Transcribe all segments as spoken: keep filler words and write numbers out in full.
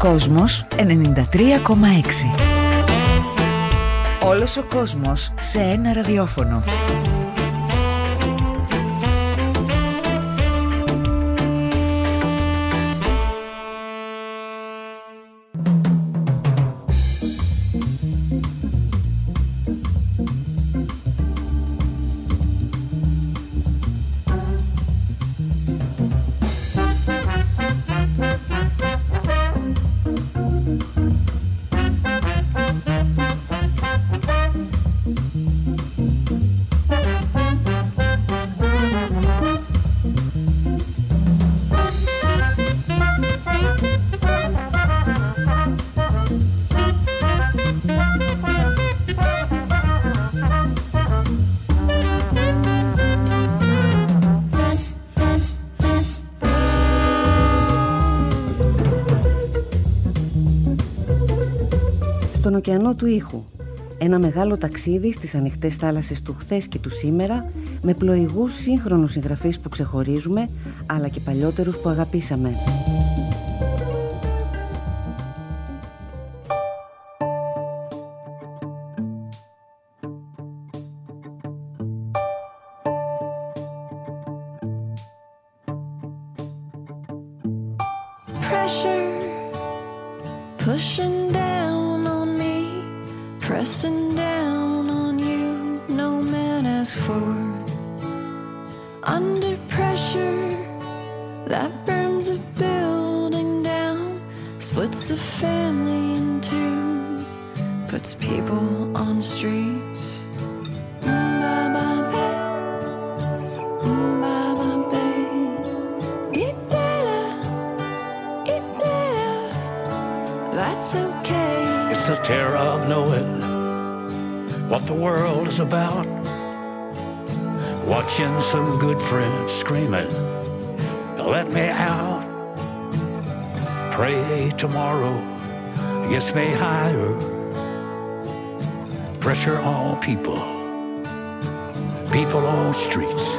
Κόσμος ενενήντα τρία κόμμα έξι. Όλος ο κόσμος σε ένα ραδιόφωνο. Στον ωκεανό του ήχου. Ένα μεγάλο ταξίδι στις ανοιχτές θάλασσες του χθες και του σήμερα, με πλοηγούς σύγχρονους συγγραφείς που ξεχωρίζουμε, αλλά και παλιότερους που αγαπήσαμε. Some good friends screaming, let me out. Pray tomorrow gets me higher. Pressure on people, people on streets.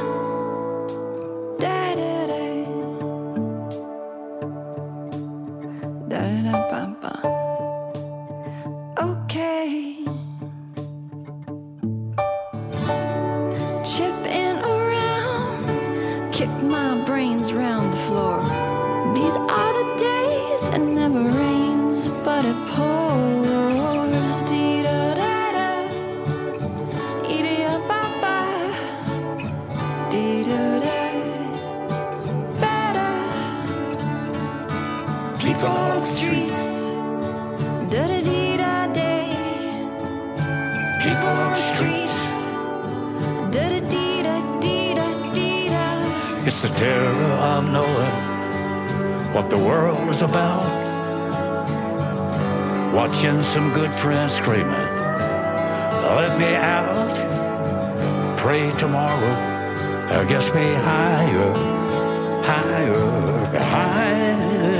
Some good friends screaming, let me out. Pray tomorrow gets me higher, higher, higher.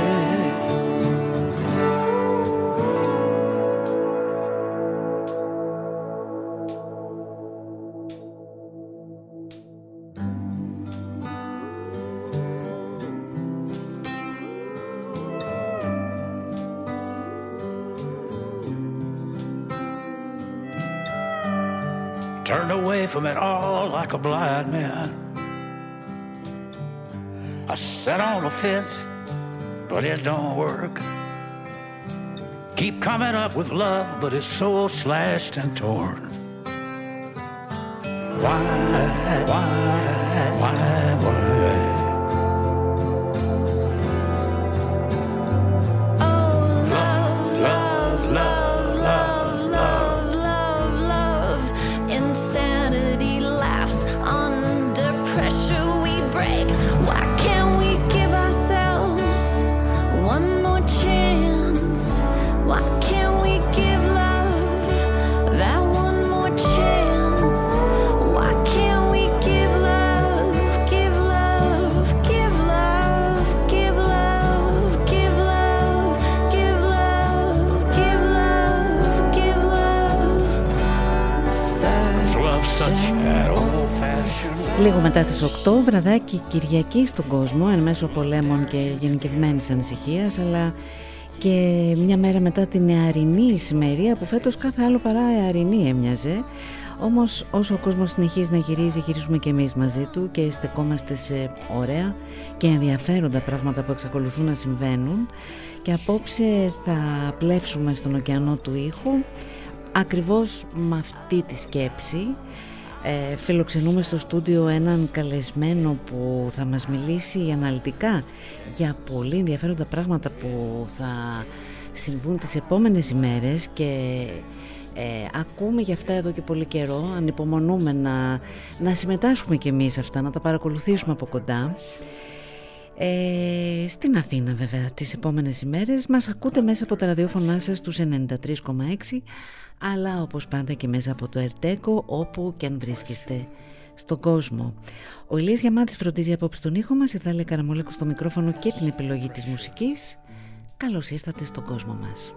Turned away from it all like a blind man. I sat on the fence, but it don't work. Keep coming up with love, but it's so slashed and torn. Why, why, why, why? Λίγο μετά τις οκτώ, βραδάκι Κυριακή στον κόσμο, εν μέσω πολέμων και γενικευμένης ανησυχίας, αλλά και μια μέρα μετά την νεαρινή ησημερία, που φέτος κάθε άλλο παρά νεαρινή έμοιαζε. Όμως όσο ο κόσμος συνεχίζει να γυρίζει, γυρίζουμε και εμείς μαζί του και στεκόμαστε σε ωραία και ενδιαφέροντα πράγματα που εξακολουθούν να συμβαίνουν. Και απόψε θα πλεύσουμε στον ωκεανό του ήχου ακριβώς με αυτή τη σκέψη. Ε, φιλοξενούμε στο στούντιο έναν καλεσμένο που θα μας μιλήσει αναλυτικά για πολύ ενδιαφέροντα πράγματα που θα συμβούν τις επόμενες ημέρες και ε, ακούμε για αυτά εδώ και πολύ καιρό. Ανυπομονούμε να, να συμμετάσχουμε κι εμείς αυτά, να τα παρακολουθήσουμε από κοντά. Ε, στην Αθήνα βέβαια τις επόμενες ημέρες μας ακούτε μέσα από τα ραδιόφωνά σας στους ενενήντα τρία κόμμα έξι, αλλά όπως πάντα και μέσα από το Ερτέκο, όπου και αν βρίσκεστε στον κόσμο. Ο Ηλίας Γιαμάτης φροντίζει απόψε τον ήχο μας, η Δάλια Καραμολέκου στο μικρόφωνο και την επιλογή της μουσικής. Καλώς ήρθατε στον κόσμο μας.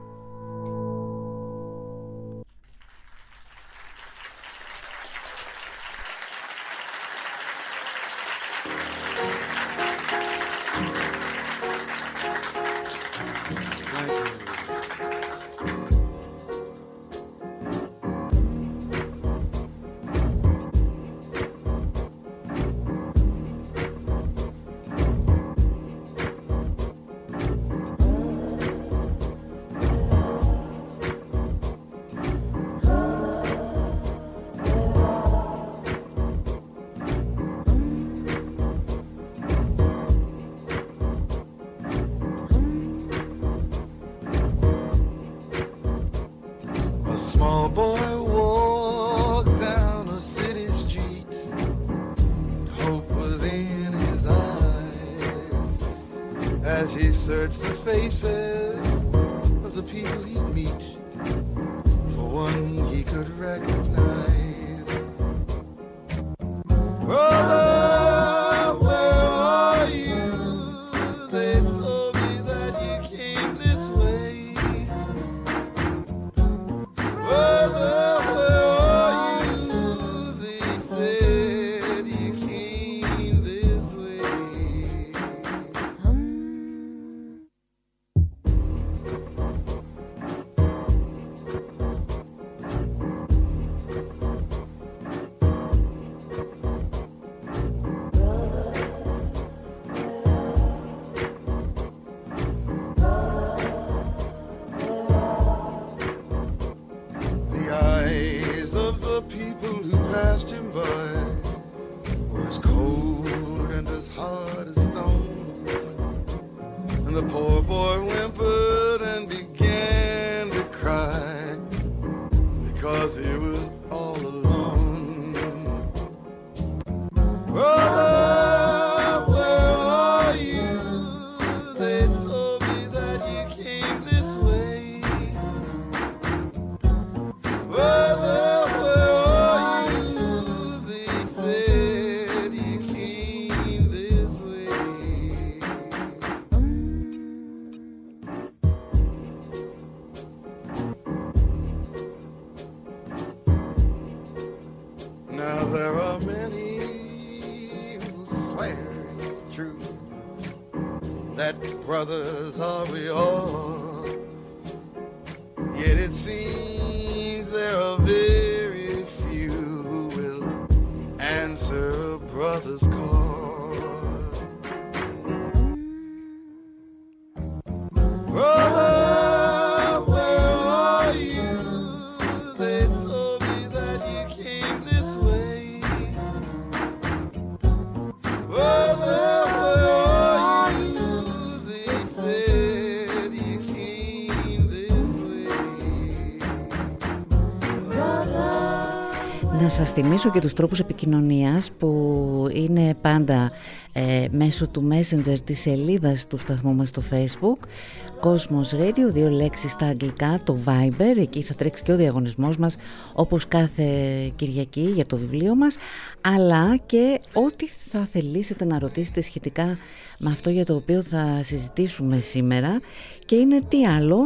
Να σας θυμίσω και τους τρόπους επικοινωνίας που είναι πάντα ε, μέσω του Messenger της σελίδας του σταθμού μας στο Facebook, Κόσμος Radio, δύο λέξεις στα αγγλικά, το Viber, εκεί θα τρέξει και ο διαγωνισμός μας όπως κάθε Κυριακή για το βιβλίο μας, αλλά και ό,τι θα θελήσετε να ρωτήσετε σχετικά με αυτό για το οποίο θα συζητήσουμε σήμερα, και είναι τι άλλο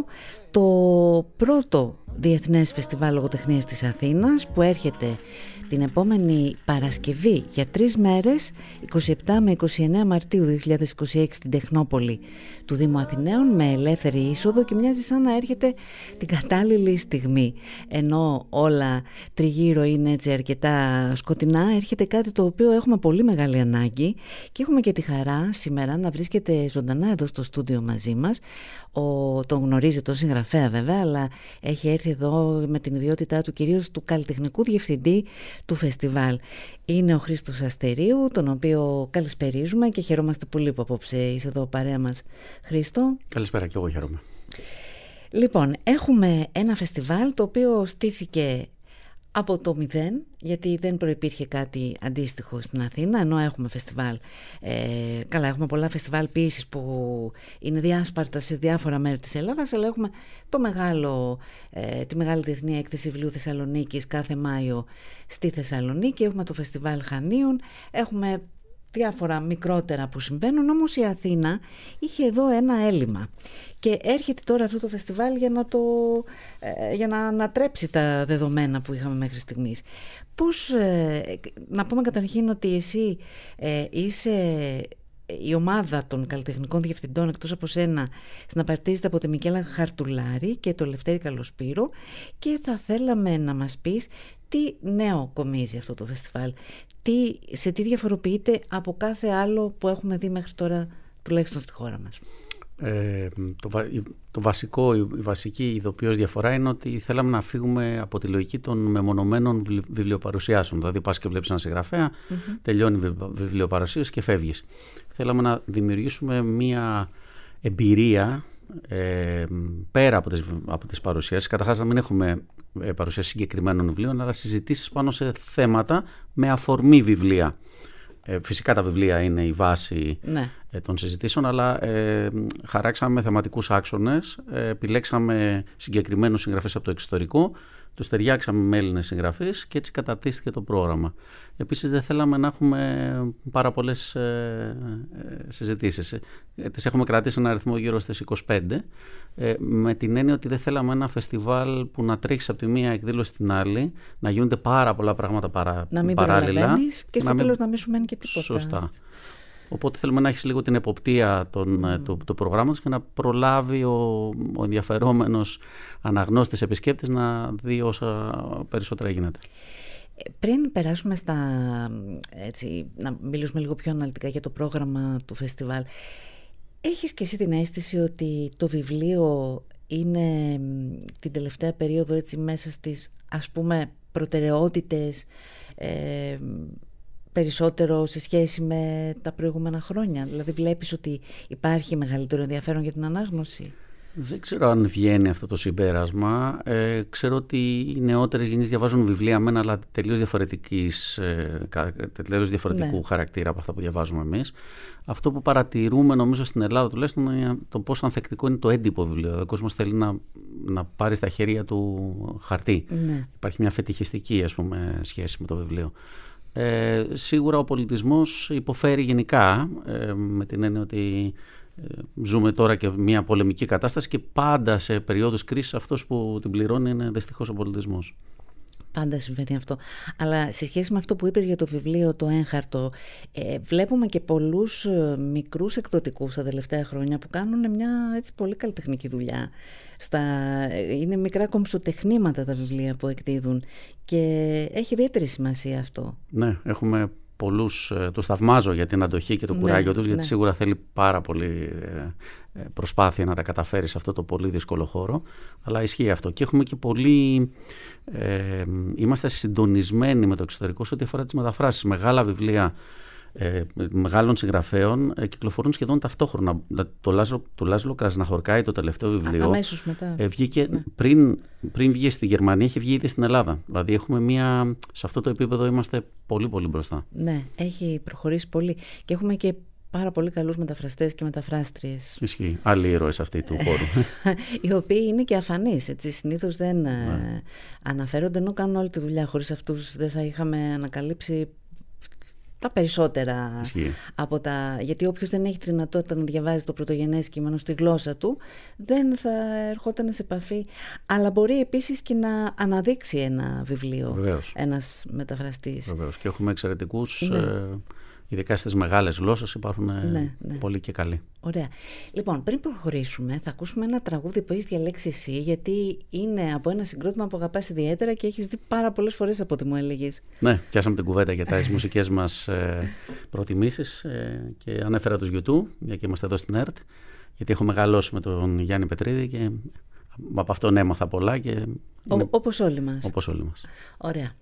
το πρώτο Διεθνές Φεστιβάλ Λογοτεχνίας της Αθήνας, που έρχεται την επόμενη Παρασκευή για τρεις μέρες, είκοσι επτά με είκοσι εννέα Μαρτίου δύο χιλιάδες είκοσι έξι, στην Τεχνόπολη του Δήμου Αθηναίων, με ελεύθερη είσοδο, και μοιάζει σαν να έρχεται την κατάλληλη στιγμή. Ενώ όλα τριγύρω είναι έτσι αρκετά σκοτεινά, έρχεται κάτι το οποίο έχουμε πολύ μεγάλη ανάγκη, και έχουμε και τη χαρά σήμερα να βρίσκεται ζωντανά εδώ στο στούντιο μαζί μας. Ο, τον γνωρίζει τον συγγραφέα βέβαια, αλλά έχει έρθει εδώ με την ιδιότητά του κυρίως του καλλιτεχνικού διευθυντή του φεστιβάλ. Είναι ο Χρήστος Αστερίου, τον οποίο καλησπερίζουμε και χαιρόμαστε πολύ που απόψε είσαι εδώ παρέα μας. Χρήστο. Καλησπέρα, και εγώ χαίρομαι. Λοιπόν, έχουμε ένα φεστιβάλ το οποίο στήθηκε από το μηδέν, γιατί δεν προϋπήρχε κάτι αντίστοιχο στην Αθήνα, ενώ έχουμε φεστιβάλ, ε, καλά, έχουμε πολλά φεστιβάλ ποίησης που είναι διάσπαρτα σε διάφορα μέρη της Ελλάδας, αλλά έχουμε το μεγάλο, ε, τη μεγάλη διεθνή έκθεση βιβλίου Θεσσαλονίκης κάθε Μάιο στη Θεσσαλονίκη, έχουμε το φεστιβάλ Χανίων, έχουμε διάφορα μικρότερα που συμβαίνουν, όμως η Αθήνα είχε εδώ ένα έλλειμμα και έρχεται τώρα αυτό το φεστιβάλ για να, το, ε, για να ανατρέψει τα δεδομένα που είχαμε μέχρι στιγμής. Πώς, ε, να πούμε καταρχήν ότι εσύ ε, είσαι η ομάδα των καλλιτεχνικών διευθυντών, εκτός από σένα, συναπαρτίζεται από τη Μικέλα Χαρτουλάρη και το Λευτέρη Καλοσπύρο, και θα θέλαμε να μας πεις τι νέο κομίζει αυτό το φεστιβάλ, τι, σε τι διαφοροποιείται από κάθε άλλο που έχουμε δει μέχρι τώρα, τουλάχιστον στη χώρα μας. Ε, το, το βασικό, η βασική ειδοποιώς διαφορά είναι ότι θέλαμε να φύγουμε από τη λογική των μεμονωμένων βιβλιοπαρουσιάσεων. Δηλαδή πας και βλέπεις έναν συγγραφέα, mm-hmm. τελειώνει η βιβλιοπαρουσίαση και φεύγεις. Θέλαμε να δημιουργήσουμε μία εμπειρία ε, πέρα από τις, από τις παρουσιάσεις. Καταρχάς να μην έχουμε ε, παρουσιάσεις συγκεκριμένων βιβλίων, αλλά συζητήσεις πάνω σε θέματα με αφορμή βιβλία. Ε, φυσικά τα βιβλία είναι η βάση ναι. ε, των συζητήσεων, αλλά ε, χαράξαμε θεματικούς άξονες, ε, επιλέξαμε συγκεκριμένους συγγραφείς από το εξωτερικό, τους ταιριάξαμε με Έλληνες συγγραφείς και έτσι καταρτίστηκε το πρόγραμμα. Επίσης δεν θέλαμε να έχουμε πάρα πολλές ε, ε, συζητήσεις. Ε, τις έχουμε κρατήσει ένα αριθμό γύρω στις είκοσι πέντε, ε, με την έννοια ότι δεν θέλαμε ένα φεστιβάλ που να τρέχει από τη μία εκδήλωση στην άλλη, να γίνονται πάρα πολλά πράγματα παρά, να μην παράλληλα. Και στο να τέλος μην... να μην σου μένει και τίποτα. Σωστά. Οπότε θέλουμε να έχεις λίγο την εποπτεία των, mm. του, του προγράμματος και να προλάβει ο, ο ενδιαφερόμενος αναγνώστης επισκέπτης να δει όσα περισσότερα γίνεται. Πριν περάσουμε στα, έτσι, να μιλήσουμε λίγο πιο αναλυτικά για το πρόγραμμα του φεστιβάλ, έχεις και εσύ την αίσθηση ότι το βιβλίο είναι την τελευταία περίοδο έτσι μέσα στις, ας πούμε, προτεραιότητες, ε, περισσότερο σε σχέση με τα προηγούμενα χρόνια? Δηλαδή βλέπεις ότι υπάρχει μεγαλύτερο ενδιαφέρον για την ανάγνωση? Δεν ξέρω αν βγαίνει αυτό το συμπέρασμα. Ε, ξέρω ότι οι νεότερες γενιές διαβάζουν βιβλία μένα, αλλά τελείως, διαφορετικής, ε, τελείως διαφορετικού ναι. χαρακτήρα από αυτά που διαβάζουμε εμείς. Αυτό που παρατηρούμε νομίζω στην Ελλάδα τουλάχιστον είναι το πόσο ανθεκτικό είναι το έντυπο βιβλίο. Ο κόσμος θέλει να, να πάρει στα χέρια του χαρτί. Ναι. Υπάρχει μια φετιχιστική, ας πούμε, σχέση με το βιβλίο. Ε, σίγουρα ο πολιτισμός υποφέρει γενικά, ε, με την έννοια ότι ε, ζούμε τώρα και μια πολεμική κατάσταση και πάντα σε περίοδους κρίσης αυτός που την πληρώνει είναι δυστυχώς ο πολιτισμός. Πάντα συμβαίνει αυτό. Αλλά σε σχέση με αυτό που είπες για το βιβλίο, το έγχαρτο, ε, βλέπουμε και πολλούς ε, μικρούς εκδοτικούς τα τελευταία χρόνια που κάνουν μια έτσι πολύ καλλιτεχνική δουλειά. Στα, ε, είναι μικρά κομψοτεχνήματα τα βιβλία που εκδίδουν και έχει ιδιαίτερη σημασία αυτό. Ναι, έχουμε πολλούς, ε, τους θαυμάζω για την αντοχή και το κουράγιο ναι, τους, γιατί ναι. σίγουρα θέλει πάρα πολύ ε, προσπάθεια να τα καταφέρει σε αυτό το πολύ δύσκολο χώρο, αλλά ισχύει αυτό. Και έχουμε και πολύ, ε, είμαστε συντονισμένοι με το εξωτερικό σε ό,τι αφορά τις μεταφράσεις. Μεγάλα βιβλία ε, μεγάλων συγγραφέων ε, κυκλοφορούν σχεδόν ταυτόχρονα. Το Λάζλο, το Λάζλο Κρασναχορκάη, το τελευταίο βιβλίο, αμέσως μετά. Ε, βγήκε ναι. πριν, πριν βγει στη Γερμανία, είχε βγει ήδη στην Ελλάδα. Δηλαδή έχουμε μια, σε αυτό το επίπεδο είμαστε πολύ πολύ μπροστά. Ναι, έχει προχωρήσει πολύ και έχουμε και πάρα πολύ καλούς μεταφραστές και μεταφράστριες. Ισχύει. Άλλοι ήρωες αυτοί του χώρου. Οι οποίοι είναι και αφανείς, έτσι. Συνήθως δεν ναι. αναφέρονται, ενώ κάνουν όλη τη δουλειά. Χωρίς αυτούς δεν θα είχαμε ανακαλύψει τα περισσότερα Ισχύει. από τα... Γιατί όποιος δεν έχει τη δυνατότητα να διαβάζει το πρωτογενές κείμενο στη γλώσσα του, δεν θα ερχόταν σε επαφή. Αλλά μπορεί επίσης και να αναδείξει ένα βιβλίο. Βεβαίως. Ένας μεταφραστής. Βεβαίως. Και έχουμε εξαιρετικούς... Ναι. Ε, ειδικά στις μεγάλες γλώσσες υπάρχουν ναι, ναι. πολύ και καλοί. Ωραία. Λοιπόν, πριν προχωρήσουμε, θα ακούσουμε ένα τραγούδι που έχεις διαλέξει εσύ, γιατί είναι από ένα συγκρότημα που αγαπάς ιδιαίτερα και έχεις δει πάρα πολλές φορές από ό,τι μου έλεγες. Ναι, πιάσαμε την κουβέντα για τις μουσικές μας ε, προτιμήσεις ε, και ανέφερα τους γιου τού, για και είμαστε εδώ στην ΕΡΤ, γιατί έχω μεγαλώσει με τον Γιάννη Πετρίδη και από αυτόν έμαθα πολλά. Και είναι... Ο, όπως όλοι μας. Όπως όλοι μας. Ωραία.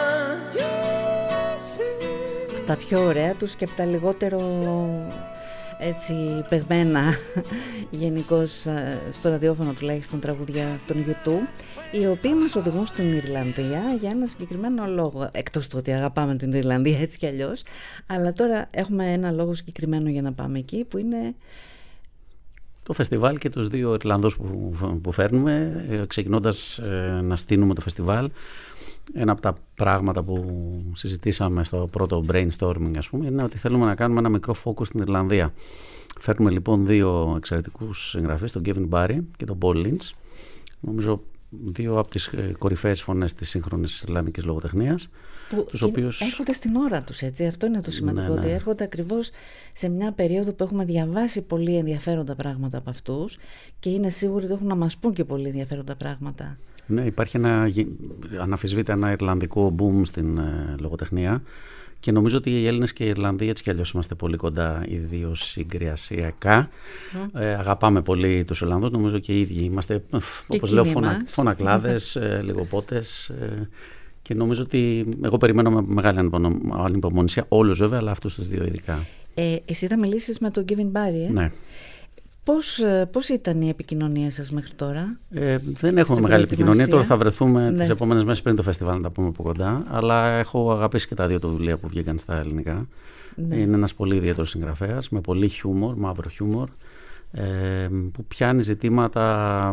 τα πιο ωραία τους και από τα λιγότερο έτσι παιγμένα γενικώς στο ραδιόφωνο τουλάχιστον τραγούδια των γιου τού, οι οποίοι μας οδηγούν στην Ιρλανδία για ένα συγκεκριμένο λόγο, εκτός του ότι αγαπάμε την Ιρλανδία έτσι κι αλλιώς, αλλά τώρα έχουμε ένα λόγο συγκεκριμένο για να πάμε εκεί, που είναι το φεστιβάλ και τους δύο Ιρλανδούς που, που φέρνουμε, ξεκινώντας ε, να στείλουμε το φεστιβάλ. Ένα από τα πράγματα που συζητήσαμε στο πρώτο brainstorming, ας πούμε, είναι ότι θέλουμε να κάνουμε ένα μικρό focus στην Ιρλανδία. Φέρνουμε λοιπόν δύο εξαιρετικούς συγγραφείς, τον Kevin Barry και τον Paul Lynch. Νομίζω δύο από τις κορυφαίες φωνές της σύγχρονης Ιρλανδικής λογοτεχνίας. Που τους οποίους... έρχονται στην ώρα τους, έτσι. Αυτό είναι το σημαντικό, ναι, ναι. Ότι έρχονται ακριβώς σε μια περίοδο που έχουμε διαβάσει πολύ ενδιαφέροντα πράγματα από αυτούς και είναι σίγουροι ότι έχουν να μας πούν και πολύ ενδιαφέροντα πράγματα. Ναι, υπάρχει ένα, αναφυσβήτητα ένα Ιρλανδικό boom στην ε, λογοτεχνία και νομίζω ότι οι Έλληνες και οι Ιρλανδοί έτσι κι αλλιώς είμαστε πολύ κοντά, ιδίως συγκριασιακά. Mm. Ε, αγαπάμε πολύ τους Ιρλανδούς, νομίζω και οι ίδιοι είμαστε, όπως λέω, φωνα, φωνακλάδες, ε, λιγοπότες. Ε, και νομίζω ότι εγώ περιμένω με μεγάλη ανυπομονησία όλους βέβαια, αλλά αυτούς τους δύο ειδικά. Ε, εσύ θα μιλήσεις με τον Kevin Barry, ε? Ναι. Πώς, πώς ήταν η επικοινωνία σας μέχρι τώρα? Ε, δεν έχουμε μεγάλη επικοινωνία. Τώρα θα βρεθούμε, ναι, τις επόμενες μέρες πριν το φεστιβάλ να τα πούμε από κοντά. Αλλά έχω αγαπήσει και τα δύο του βιβλία που βγήκαν στα ελληνικά. Ναι. Είναι ένας πολύ ιδιαίτερος συγγραφέας με πολύ χιούμορ, μαύρο χιούμορ, ε, που πιάνει ζητήματα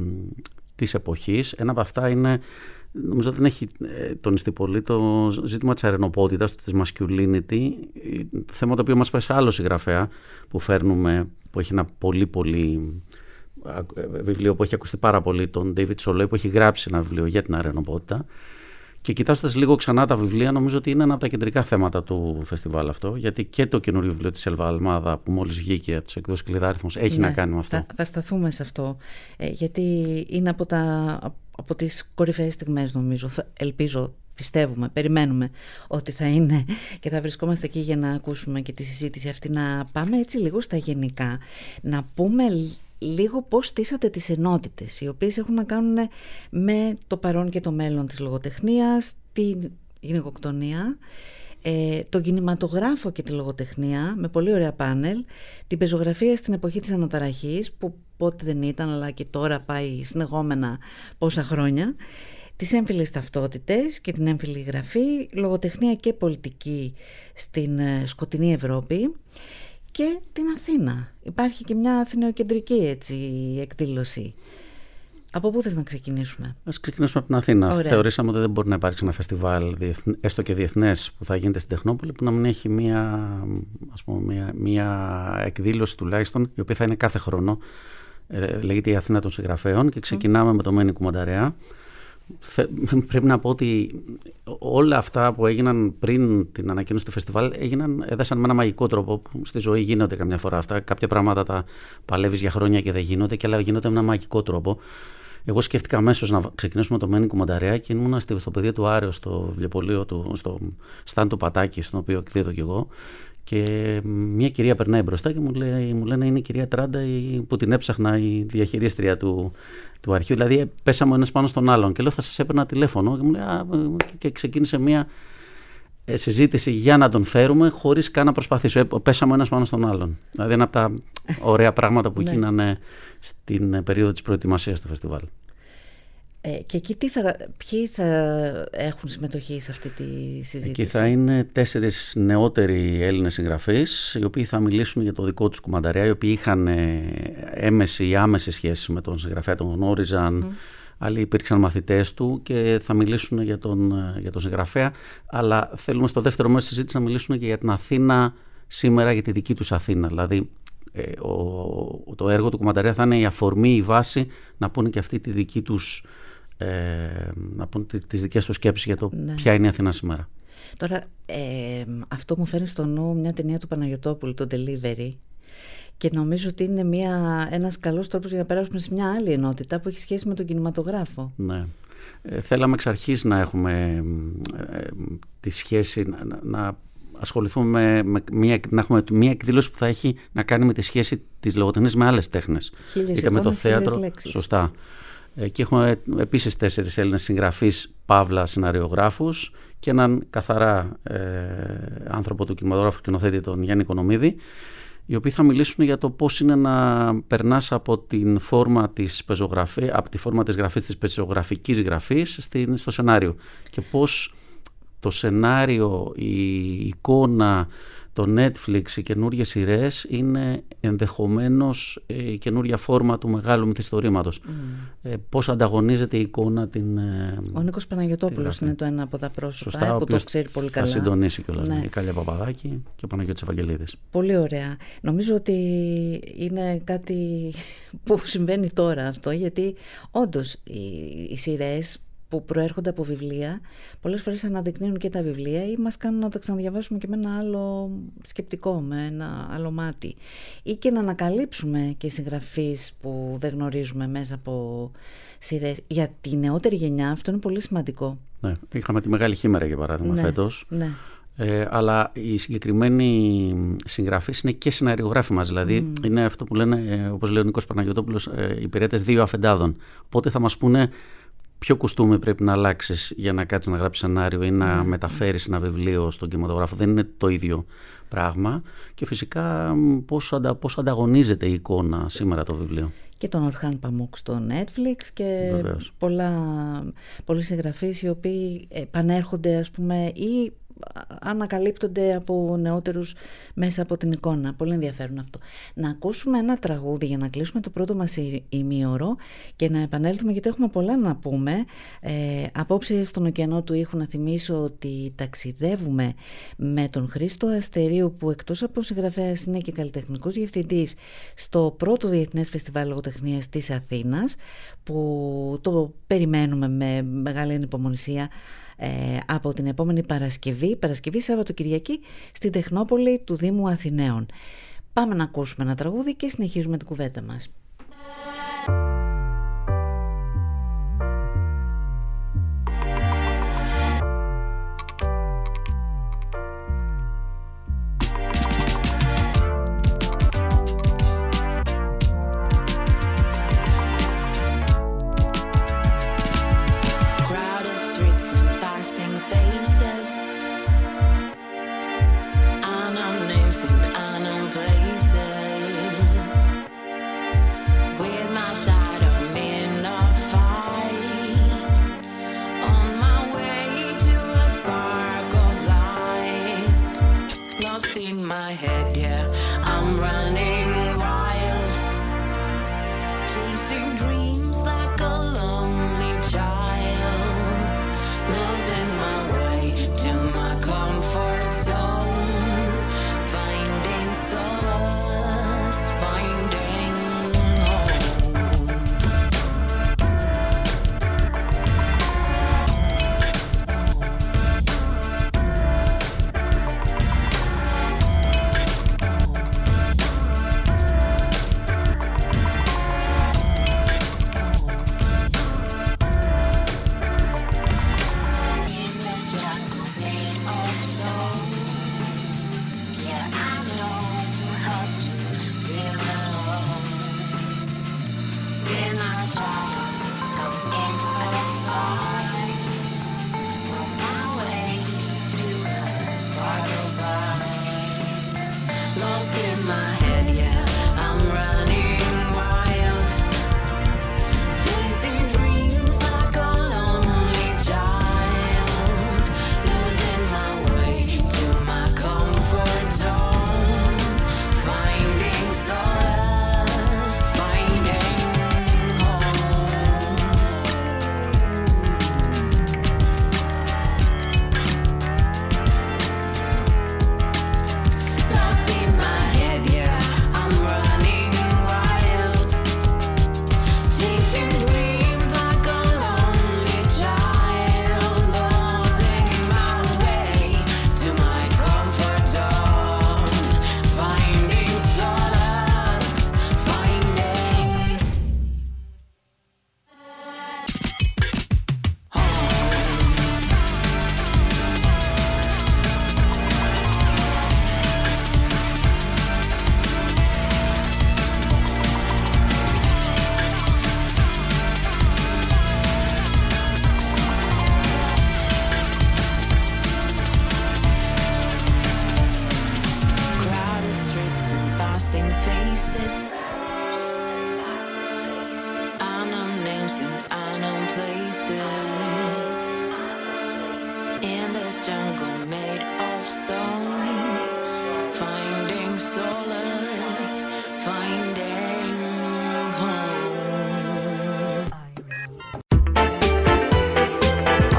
της εποχής. Ένα από αυτά είναι, νομίζω δεν έχει τονιστεί πολύ, το ζήτημα της αρενοπότητας, της masculinity, το θέμα το οποίο μας πάει σε άλλο συγγραφέα που φέρνουμε, που έχει ένα πολύ πολύ βιβλίο που έχει ακουστεί πάρα πολύ, τον David Soloy, που έχει γράψει ένα βιβλίο για την αρενοπότητα. Και κοιτάζοντας λίγο ξανά τα βιβλία, νομίζω ότι είναι ένα από τα κεντρικά θέματα του φεστιβάλ αυτό, γιατί και το καινούριο βιβλίο της Έλβα Αλμάδα που μόλις βγήκε από τις εκδόσεις Κλειδάριθμος έχει, ναι, να κάνει με αυτό. Θα, θα σταθούμε σε αυτό, ε, γιατί είναι από, τα, από τις κορυφαίες στιγμές, νομίζω. Θα, ελπίζω, πιστεύουμε, περιμένουμε ότι θα είναι και θα βρισκόμαστε εκεί για να ακούσουμε και τη συζήτηση αυτή. Να πάμε έτσι λίγο στα γενικά, να πούμε λίγο πώς στήσατε τις ενότητες, οι οποίες έχουν να κάνουν με το παρόν και το μέλλον της λογοτεχνίας, την γυναικοκτονία, ε, τον κινηματογράφο και τη λογοτεχνία, με πολύ ωραία πάνελ, την πεζογραφία στην εποχή της αναταραχής, που πότε δεν ήταν, αλλά και τώρα πάει συνεχόμενα πόσα χρόνια, τις έμφυλες ταυτότητες και την έμφυλη γραφή, λογοτεχνία και πολιτική στην σκοτεινή Ευρώπη, και την Αθήνα. Υπάρχει και μια αθηνεοκεντρική έτσι εκδήλωση. Από πού θες να ξεκινήσουμε? Ας ξεκινήσουμε από την Αθήνα. Ωραία. Θεωρήσαμε ότι δεν μπορεί να υπάρξει ένα φεστιβάλ, έστω και διεθνές, που θα γίνεται στην Τεχνόπολη, που να μην έχει μια, ας πούμε, μια, μια εκδήλωση τουλάχιστον, η οποία θα είναι κάθε χρόνο. Ε, λέγεται η Αθήνα των Συγγραφέων και ξεκινάμε mm. με το Μένει Κουμανταρέα. Πρέπει να πω ότι όλα αυτά που έγιναν πριν την ανακοίνωση του φεστιβάλ έγιναν, έδεσαν με ένα μαγικό τρόπο, που στη ζωή γίνονται καμιά φορά αυτά. Κάποια πράγματα τα παλεύεις για χρόνια και δεν γίνονται, και άλλα γίνονται με ένα μαγικό τρόπο. Εγώ σκέφτηκα αμέσως να ξεκινήσουμε το Μένει Κουμανταρέα και ήμουν στο πεδίο του Άρεο, στο βιβλιοπωλείο του, στο στάν του Πατάκη, στον οποίο εκδίδω κι εγώ. Και μια κυρία περνάει μπροστά και μου, λέει, μου λένε είναι η κυρία Τράντα, που την έψαχνα, η διαχειρίστρια του, του αρχείου. Δηλαδή πέσαμε ο ένας πάνω στον άλλον. Και λέω θα σας έπαιρνα τηλέφωνο. Και μου λέει, α, και ξεκίνησε μια συζήτηση για να τον φέρουμε χωρίς καν να προσπαθήσω. Πέσαμε ο ένας πάνω στον άλλον. Δηλαδή ένα από τα ωραία πράγματα που γίνανε στην περίοδο της προετοιμασίας του φεστιβάλ. Ε, και εκεί τι θα, ποιοι θα έχουν συμμετοχή σε αυτή τη συζήτηση? Εκεί θα είναι τέσσερις νεότεροι Έλληνες συγγραφείς, οι οποίοι θα μιλήσουν για το δικό τους κουμανταρέα, οι οποίοι είχαν έμεση ή άμεση σχέση με τον συγγραφέα, τον γνώριζαν, mm. άλλοι υπήρξαν μαθητές του και θα μιλήσουν για τον, για τον συγγραφέα. Αλλά θέλουμε στο δεύτερο μέρος της συζήτησης να μιλήσουν και για την Αθήνα σήμερα, για τη δική τους Αθήνα. Δηλαδή ε, ο, το έργο του κουμανταρέα θα είναι η αφορμή, η βάση να πούνε και αυτή τη δική τους, Ε, να πούν τις δικές τους σκέψεις για το ναι. ποια είναι η Αθήνα σήμερα. Τώρα ε, αυτό μου φέρνει στο νου μια ταινία του Παναγιωτόπουλου, το Delivery, και νομίζω ότι είναι μια, ένας καλός τρόπος για να περάσουμε σε μια άλλη ενότητα που έχει σχέση με τον κινηματογράφο. Ναι. Ε, θέλαμε εξ αρχής να έχουμε ε, τη σχέση να, να ασχοληθούμε με μια, να έχουμε μια εκδήλωση που θα έχει να κάνει με τη σχέση της λογοτεχνίας με άλλες τέχνες, είτε με το θέατρο, σωστά. Εκεί έχουμε επίσης τέσσερις Έλληνες συγγραφείς, παύλα σεναριογράφους, και έναν καθαρά ε, άνθρωπο του κινηματογράφου, σκηνοθέτη, τον Γιάννη Οικονομίδη. οι οποίοι θα μιλήσουν για το πώς είναι να περνάς από, την φόρμα της πεζογραφή, από τη φόρμα της γραφής της πεζογραφικής γραφής στην, στο σενάριο και πώς το σενάριο, η εικόνα, το Netflix, οι καινούργιες σειρές είναι ενδεχομένως η καινούργια φόρμα του μεγάλου μυθιστορήματος. Mm. Ε, πώς ανταγωνίζεται η εικόνα την... Ο Νίκος Παναγιωτόπουλος είναι το ένα από τα πρόσωπα. Σωστά, που το ξέρει πολύ καλά. Θα συντονίσει κιόλας, ναι. Η Κάλια Παπαδάκη και ο Παναγιώτης Ευαγγελίδης. Πολύ ωραία. Νομίζω ότι είναι κάτι που συμβαίνει τώρα αυτό, γιατί όντως οι, οι σειρές που προέρχονται από βιβλία, πολλές φορές αναδεικνύουν και τα βιβλία ή μας κάνουν να τα ξαναδιαβάσουμε και με ένα άλλο σκεπτικό, με ένα άλλο μάτι. Ή και να ανακαλύψουμε και συγγραφείς που δεν γνωρίζουμε μέσα από σειρές. Για τη νεότερη γενιά αυτό είναι πολύ σημαντικό. Ναι, είχαμε τη Μεγάλη Χήμερα για παράδειγμα, ναι, φέτος. Ναι. Ε, αλλά οι συγκεκριμένοι συγγραφείς είναι και σεναριογράφοι μας. Δηλαδή mm. είναι αυτό που λένε, ε, όπως λέει ο Νίκος Παναγιωτόπουλος, ε, υπηρέτες δύο αφεντάδων. Οπότε θα μας πούνε ποιο κουστούμι πρέπει να αλλάξεις για να κάτσεις να γράψεις σενάριο ή να mm. μεταφέρεις ένα βιβλίο στον κινηματογράφο. Δεν είναι το ίδιο πράγμα. Και φυσικά πώς, αντα, πώς ανταγωνίζεται η εικόνα σήμερα το βιβλίο. Και τον Ορχάν Παμούκ στο Netflix και πολλά, πολλοί συγγραφείς οι οποίοι επανέρχονται, ας πούμε, ή ανακαλύπτονται από νεότερους μέσα από την εικόνα. Πολύ ενδιαφέρον αυτό. Να ακούσουμε ένα τραγούδι για να κλείσουμε το πρώτο μας ημίωρο και να επανέλθουμε, γιατί έχουμε πολλά να πούμε. Ε, απόψε στον ωκεανό του ήχου να θυμίσω ότι ταξιδεύουμε με τον Χρήστο Αστερίου, που εκτός από συγγραφέας είναι και καλλιτεχνικός διευθυντής στο πρώτο Διεθνές Φεστιβάλ Λογοτεχνίας της Αθήνας, που το περιμένουμε με μεγάλη ανυπομονησία Ε, από την επόμενη Παρασκευή, Παρασκευή Σάββατο Κυριακή, στην Τεχνόπολη του Δήμου Αθηναίων. Πάμε να ακούσουμε ένα τραγούδι και συνεχίζουμε την κουβέντα μας. Unknown names and unknown places.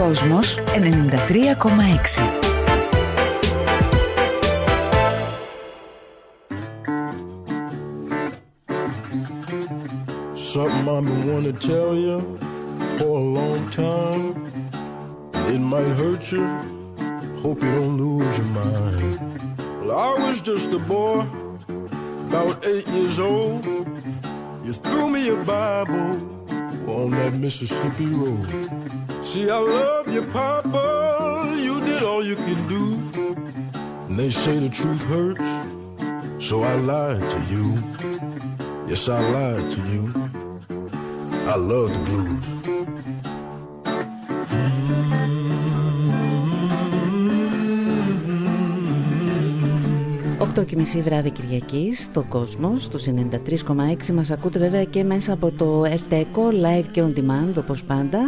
Κόσμος ενενήντα τρία κόμμα έξι. Something I've been wanting to tell you for a long time. It might hurt you, hope you don't lose your mind. Well, I was just a boy, about eight years old. You threw me a Bible on that Mississippi road. See, I love you, Papa, you did all you could do. And they say the truth hurts, so I lied to you. Yes, I lied to you. I love the blues. οκτώ και μισή βράδυ Κυριακής στον κόσμο, στους ενενήντα τρία κόμμα έξι. Μας ακούτε βέβαια και μέσα από το Ερτέκο, live και on demand όπως πάντα.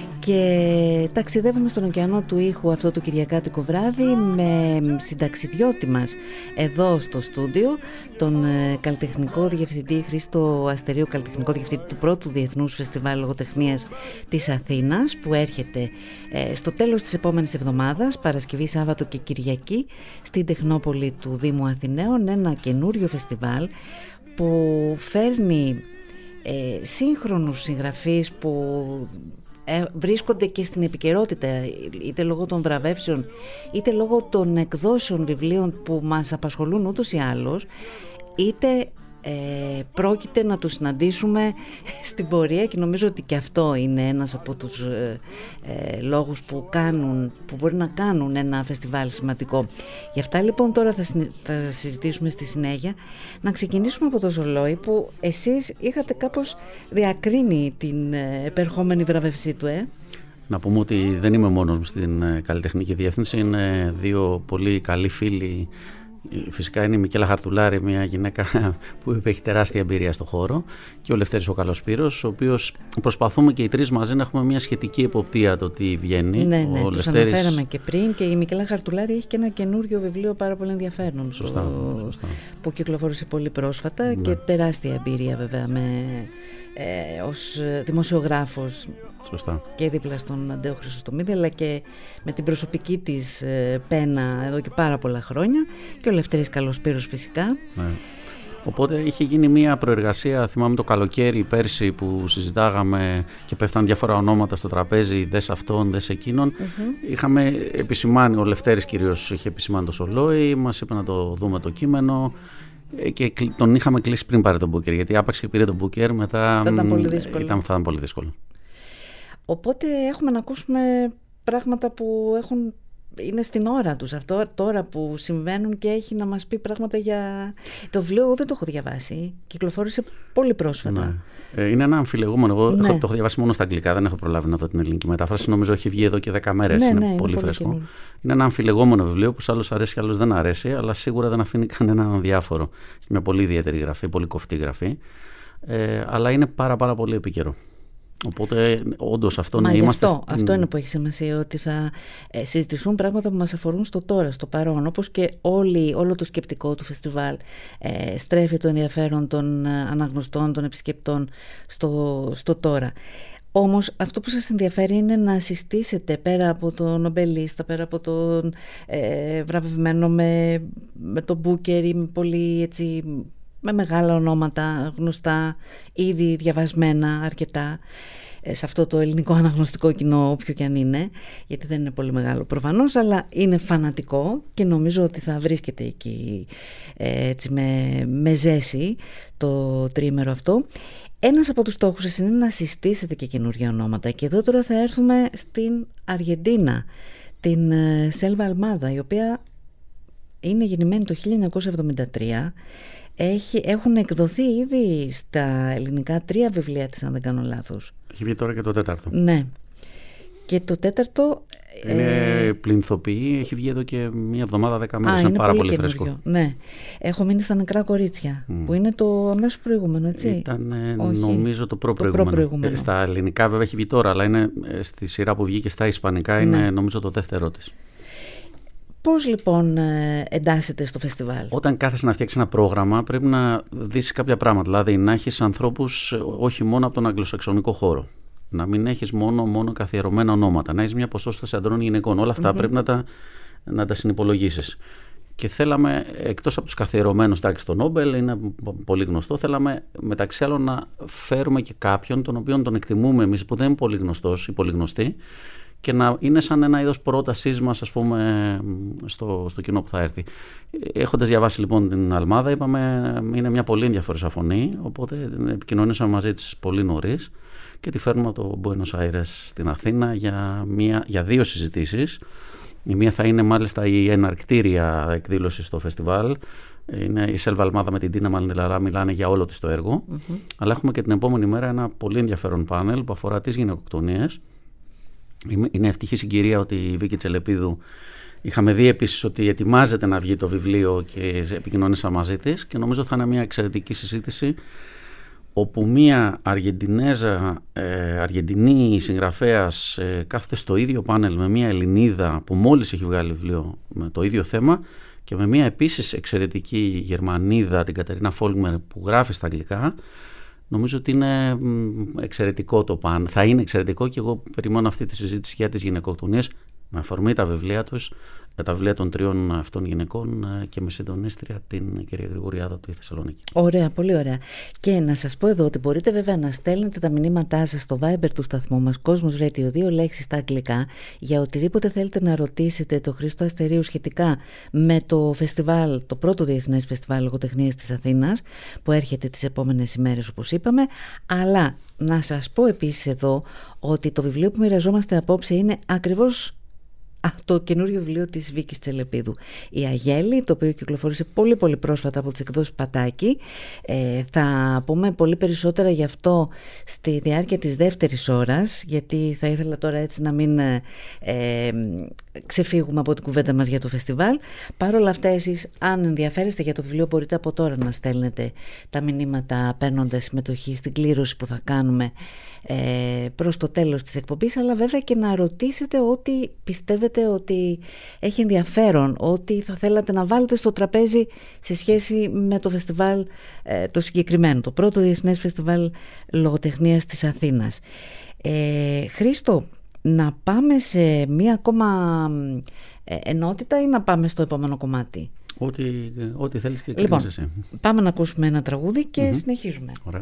Και ταξιδεύουμε στον ωκεανό του ήχου αυτό το κυριακάτικο βράδυ με συνταξιδιώτη μας εδώ στο στούντιο, τον καλλιτεχνικό διευθυντή Χρήστο Αστερίου, καλλιτεχνικό διευθυντή του πρώτου Διεθνούς Φεστιβάλ Λογοτεχνίας της Αθήνας, που έρχεται ε, στο τέλος της επόμενης εβδομάδας, Παρασκευή, Σάββατο και Κυριακή, στην Τεχνόπολη του Δήμου Αθηναίων, ένα καινούριο φεστιβάλ που φέρνει ε, σύγχρονους συγγραφείς που βρίσκονται και στην επικαιρότητα, είτε λόγω των βραβεύσεων είτε λόγω των εκδόσεων βιβλίων που μας απασχολούν ούτως ή άλλως, είτε ε, πρόκειται να τους συναντήσουμε στην πορεία, και νομίζω ότι και αυτό είναι ένας από τους ε, ε, λόγους που, κάνουν, που μπορεί να κάνουν ένα φεστιβάλ σημαντικό. Γι' αυτά λοιπόν τώρα θα, θα συζητήσουμε στη συνέχεια. Να ξεκινήσουμε από το Ζολόι, που εσείς είχατε κάπως διακρίνει την ε, επερχόμενη βραβευσή του, ε? Να πούμε ότι δεν είμαι μόνος μου στην ε, καλλιτεχνική διεύθυνση, είναι δύο πολύ καλοί φίλοι. Φυσικά είναι η Μικέλα Χαρτουλάρη, μια γυναίκα που έχει τεράστια εμπειρία στο χώρο, και ο Λευτέρης ο Καλοσπύρος, ο οποίος προσπαθούμε και οι τρεις μαζί να έχουμε μια σχετική εποπτεία το τι βγαίνει. Ναι, ναι, ο τους Λευτέρης... αναφέραμε και πριν, και η Μικέλα Χαρτουλάρη έχει και ένα καινούριο βιβλίο πάρα πολύ ενδιαφέρον. Σωστά, στο... σωστά. που κυκλοφόρησε πολύ πρόσφατα, ναι. Και τεράστια εμπειρία βέβαια με, ε, ως δημοσιογράφος. Σωστά. Και δίπλα στον Αντέο Χρυσοστομίδη, αλλά και με την προσωπική της ε, πένα εδώ και πάρα πολλά χρόνια, και ο Λευτέρης Καλοσπύρος φυσικά. Ναι. Οπότε είχε γίνει μια προεργασία, θυμάμαι το καλοκαίρι πέρσι, που συζητάγαμε και πέφταν διάφορα ονόματα στο τραπέζι, δες αυτόν, δες εκείνον. Mm-hmm. Είχαμε επισημάνει, ο Λευτέρης κυρίως είχε επισημάνει το Ζολόι, μας είπε να το δούμε το κείμενο, και τον είχαμε κλείσει πριν πάρει τον Μπούκερ, γιατί άπαξ και πήρε τον Μπούκερ μετά θα ήταν πολύ δύσκολο. Ήταν, θα ήταν πολύ δύσκολο. Οπότε έχουμε να ακούσουμε πράγματα που έχουν, είναι στην ώρα τους αυτό, τώρα που συμβαίνουν, και έχει να μας πει πράγματα για το βιβλίο. Εγώ δεν το έχω διαβάσει, κυκλοφόρησε πολύ πρόσφατα. Ναι. Είναι ένα αμφιλεγόμενο. Εγώ ναι. το έχω διαβάσει μόνο στα αγγλικά, δεν έχω προλάβει να δω την ελληνική μετάφραση. Νομίζω έχει βγει εδώ και δέκα μέρες. Ναι, είναι, ναι, πολύ είναι πολύ φρέσκο. καινούριο. Είναι ένα αμφιλεγόμενο βιβλίο που σε άλλους αρέσει και άλλους δεν αρέσει, αλλά σίγουρα δεν αφήνει κανέναν αδιάφορο. Έχει μια πολύ ιδιαίτερη γραφή, πολύ κοφτή γραφή. Ε, αλλά είναι πάρα, πάρα πολύ επίκαιρο. Οπότε όντως αυτό Μα να είμαστε αυτό, στην... αυτό είναι που έχει σημασία, ότι θα ε, συζητηθούν πράγματα που μας αφορούν στο τώρα, στο παρόν, όπως και όλη, όλο το σκεπτικό του φεστιβάλ ε, στρέφει το ενδιαφέρον των ε, αναγνωστών, των επισκεπτών στο, στο τώρα. Όμως αυτό που σας ενδιαφέρει είναι να συστήσετε, πέρα από τον νομπελίστα, πέρα από τον ε, βραβευμένο με, με τον Μπούκερ ή με πολύ έτσι... με μεγάλα ονόματα γνωστά, ήδη διαβασμένα αρκετά σε αυτό το ελληνικό αναγνωστικό κοινό, όποιο και αν είναι, γιατί δεν είναι πολύ μεγάλο προφανώς, αλλά είναι φανατικό, και νομίζω ότι θα βρίσκεται εκεί έτσι με, με ζέση το τρίμερο αυτό. Ένας από τους στόχους σας είναι να συστήσετε και καινούργια ονόματα, και εδώ τώρα θα έρθουμε στην Αργεντίνα, την Σέλβα Αλμάδα, η οποία είναι γεννημένη το χίλια εννιακόσια εβδομήντα τρία. Έχει, έχουν εκδοθεί ήδη στα ελληνικά τρία βιβλία της, αν δεν κάνω λάθος. Έχει βγει τώρα και το τέταρτο. Ναι. Και το τέταρτο... Είναι ε... πληνθοποιή, έχει βγει εδώ και μία εβδομάδα, δέκα μέρες, είναι, είναι πάρα πολύ, πολύ φρέσκο. Ναι. Έχω μείνει στα Νεκρά Κορίτσια, mm. που είναι το αμέσως προηγούμενο, έτσι. Ήταν νομίζω το προ-προηγούμενο. Ε, στα ελληνικά βέβαια έχει βγει τώρα, αλλά είναι στη σειρά που βγήκε στα ισπανικά, είναι ναι. νομίζω το δεύτερό της. Πώς λοιπόν εντάσσεται στο φεστιβάλ? Όταν κάθεσαι να φτιάξεις ένα πρόγραμμα, πρέπει να δεις κάποια πράγματα. Δηλαδή να έχεις ανθρώπους όχι μόνο από τον αγγλοσαξονικό χώρο. να μην έχεις μόνο, μόνο καθιερωμένα ονόματα, να έχεις μια ποσόστοση ανδρών γυναικών. Όλα αυτά mm-hmm. πρέπει να τα, να τα συνυπολογίσεις. Και θέλαμε, εκτός από τους καθιερωμένους, τάξη στο Νόμπελ, είναι πολύ γνωστό, θέλαμε μεταξύ άλλων να φέρουμε και κάποιον τον οποίον τον εκτιμούμε εμείς, που δεν είναι πολύ γνωστός ή πολύ γνωστή, και να είναι σαν ένα είδος πρότασής μας, ας πούμε, στο, στο κοινό που θα έρθει. Έχοντας διαβάσει λοιπόν την Αλμάδα, είπαμε είναι μια πολύ ενδιαφέρουσα φωνή, οπότε επικοινωνήσαμε μαζί της πολύ νωρίς και τη φέρνουμε από το Μπουένος Άιρες στην Αθήνα για, μια, για δύο συζητήσεις. Η μία θα είναι μάλιστα η εναρκτήρια εκδήλωση στο φεστιβάλ. Είναι η Σέλβα Αλμάδα με την Τίνα Μαλντελαρά, μιλάνε για όλο της το έργο. Mm-hmm. Αλλά έχουμε και την επόμενη μέρα ένα πολύ ενδιαφέρον πάνελ που αφορά τις γυναικοκτονίες. Είναι ευτυχή συγκυρία ότι η Βίκη Τσελεπίδου, είχαμε δει επίσης ότι ετοιμάζεται να βγει το βιβλίο και επικοινωνήσα μαζί της, και νομίζω θα είναι μια εξαιρετική συζήτηση όπου μια Αργεντινέζα, ε, Αργεντινή συγγραφέας ε, κάθεται στο ίδιο πάνελ με μια Ελληνίδα που μόλις έχει βγάλει βιβλίο με το ίδιο θέμα, και με μια επίσης εξαιρετική Γερμανίδα, την Κατερίνα Φόλκμερ, που γράφει στα αγγλικά. Νομίζω ότι είναι εξαιρετικό το παν. Θα είναι εξαιρετικό, και εγώ περιμένω αυτή τη συζήτηση για τις γυναικοκτονίες με αφορμή τα βιβλία τους, τα βιβλία των τριών αυτών γυναικών, και με συντονίστρια την κυρία Γρηγοριάδα από τη Θεσσαλονίκη. Ωραία, πολύ ωραία. Και να σας πω εδώ ότι μπορείτε βέβαια να στέλνετε τα μηνύματά σας στο Viber του σταθμού μας, Κόσμος Radio, δύο λέξεις στα αγγλικά, για οτιδήποτε θέλετε να ρωτήσετε το Χρήστο Αστερίου σχετικά με το φεστιβάλ, το πρώτο Διεθνές Φεστιβάλ Λογοτεχνίας της Αθήνας, που έρχεται τις επόμενες ημέρες όπως είπαμε. Αλλά να σας πω επίσης εδώ ότι το βιβλίο που μοιραζόμαστε απόψε είναι ακριβώς το καινούριο βιβλίο της Βίκης Τσελεπίδου, η Αγέλη, το οποίο κυκλοφόρησε πολύ πολύ πρόσφατα από τις εκδόσεις Πατάκη. ε, θα πούμε πολύ περισσότερα γι' αυτό στη διάρκεια της δεύτερης ώρας, γιατί θα ήθελα τώρα έτσι να μην ε, ε, ξεφύγουμε από την κουβέντα μας για το φεστιβάλ. Παρ' όλα αυτά, εσείς αν ενδιαφέρεστε για το βιβλίο, μπορείτε από τώρα να στέλνετε τα μηνύματα παίρνοντας συμμετοχή στην κλήρωση που θα κάνουμε ε, προς το τέλος της εκπομπής, αλλά βέβαια και να ρωτήσετε ό,τι πιστεύετε ότι έχει ενδιαφέρον, ό,τι θα θέλατε να βάλετε στο τραπέζι σε σχέση με το φεστιβάλ ε, το συγκεκριμένο, το πρώτο Διεθνές Φεστιβάλ Λογοτεχνίας της Αθήνας. ε, Χρήστο, να πάμε σε μία ακόμα ε, ενότητα ή να πάμε στο επόμενο κομμάτι? Ό,τι, ό,τι θέλεις και λοιπόν, εσύ. Πάμε να ακούσουμε ένα τραγούδι και mm-hmm. συνεχίζουμε. Ωραία.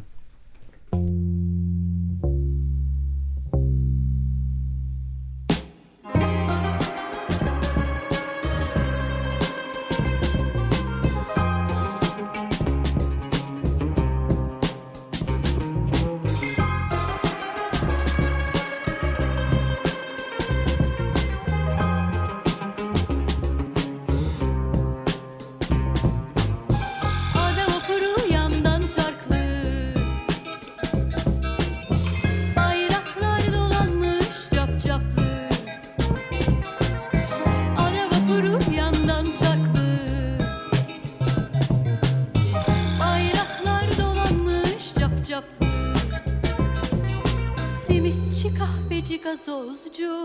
Gazozcu